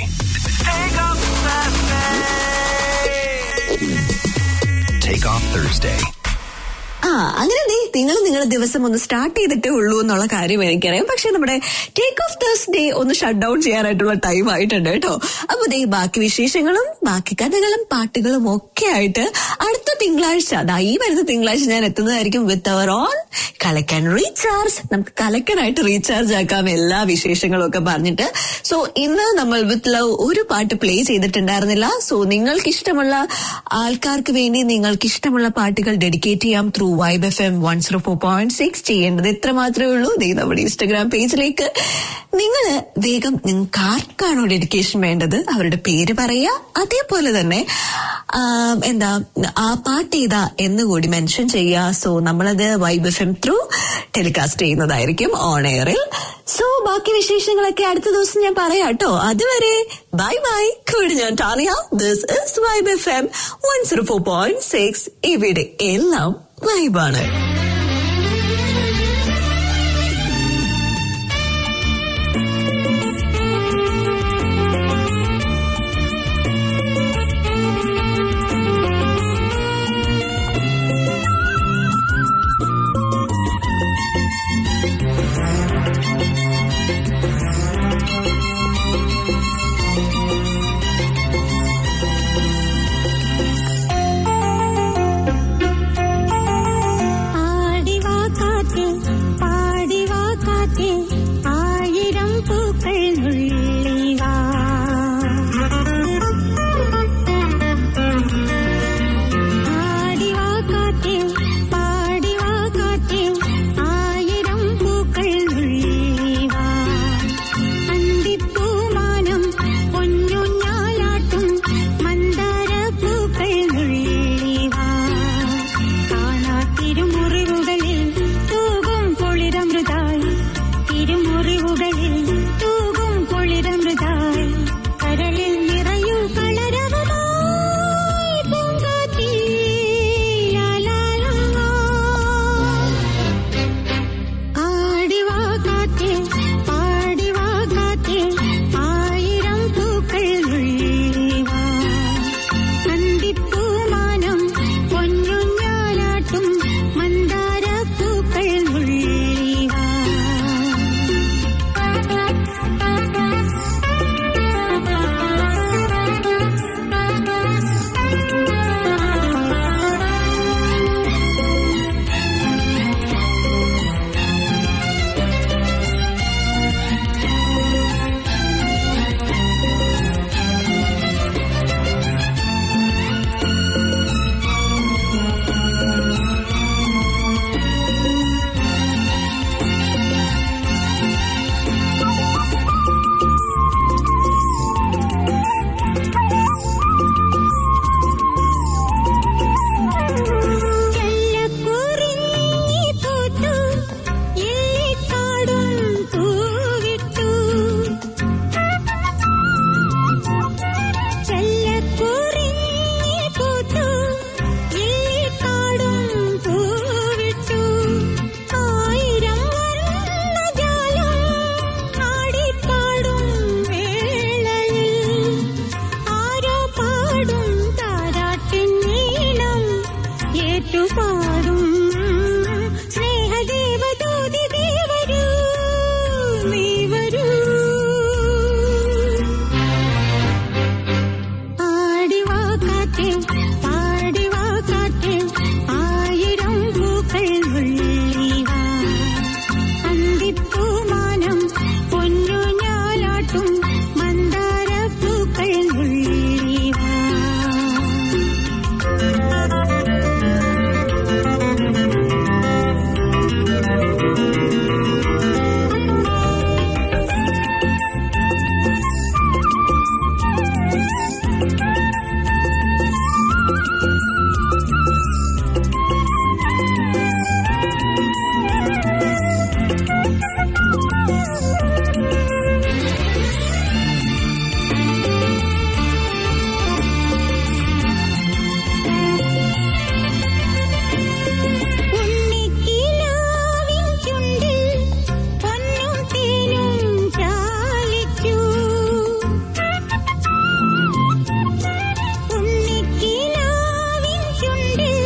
Take off Thursday. ആ അങ്ങനെ നിങ്ങൾ നിങ്ങളുടെ ദിവസം ഒന്ന് സ്റ്റാർട്ട് ചെയ്തിട്ടേ ഉള്ളൂ എന്നുള്ള കാര്യം എനിക്കറിയാം. പക്ഷെ നമ്മുടെ ടേക്ക് ഓഫ് തേഴ്സ്ഡേ ഒന്ന് ഷട്ട് ഡൗൺ ചെയ്യാനായിട്ടുള്ള ടൈം ആയിട്ടുണ്ട് കേട്ടോ. അപ്പൊ ദേ ബാക്കി വിശേഷങ്ങളും ബാക്കി കഥകളും പാട്ടുകളും ഒക്കെ ആയിട്ട് അടുത്ത തിങ്കളാഴ്ച, അതാ ഈ വരുന്ന തിങ്കളാഴ്ച ഞാൻ എത്തുന്നതായിരിക്കും വിത്ത് അവർ ഓൺ കലക്കൻ റീചാർജ്. നമുക്ക് കലക്കനായിട്ട് റീചാർജ് ആക്കാം എല്ലാ വിശേഷങ്ങളും ഒക്കെ പറഞ്ഞിട്ട്. സോ ഇന്ന് നമ്മൾ വിത്ത് ലവ് ഒരു പാട്ട് പ്ലേ ചെയ്തിട്ടുണ്ടായിരുന്നില്ല. സോ നിങ്ങൾക്ക് ഇഷ്ടമുള്ള ആൾക്കാർക്ക് വേണ്ടി നിങ്ങൾക്ക് ഇഷ്ടമുള്ള പാട്ടുകൾ ഡെഡിക്കേറ്റ് ചെയ്യാം through Vibe F M one zero four point six. ചെയ്യേണ്ടത് ഇത്ര മാത്രമേ ഉള്ളൂ. നമ്മുടെ ഇൻസ്റ്റഗ്രാം പേജിലേക്ക് നിങ്ങൾ വേഗം നിങ്ങൾക്ക് ആർക്കാണോ ഡെഡിക്കേഷൻ വേണ്ടത് അവരുടെ പേര് പറയുക. അതേപോലെ തന്നെ എന്താ ആ പാട്ട് ഏതാ എന്ന് കൂടി മെൻഷൻ ചെയ്യുക. സോ നമ്മളത് Vibe F M through telecast ചെയ്യുന്നതായിരിക്കും ഓൺ എയറിൽ. സോ ബാക്കി വിശേഷങ്ങളൊക്കെ അടുത്ത ദിവസം ഞാൻ പറയാം കേട്ടോ. അതുവരെ ബൈ ബൈ. കൂടി ഞാൻ Tania. This is Vibe F M one zero four point six. ഇവിടെ എല്ലാം വൈബാണ്.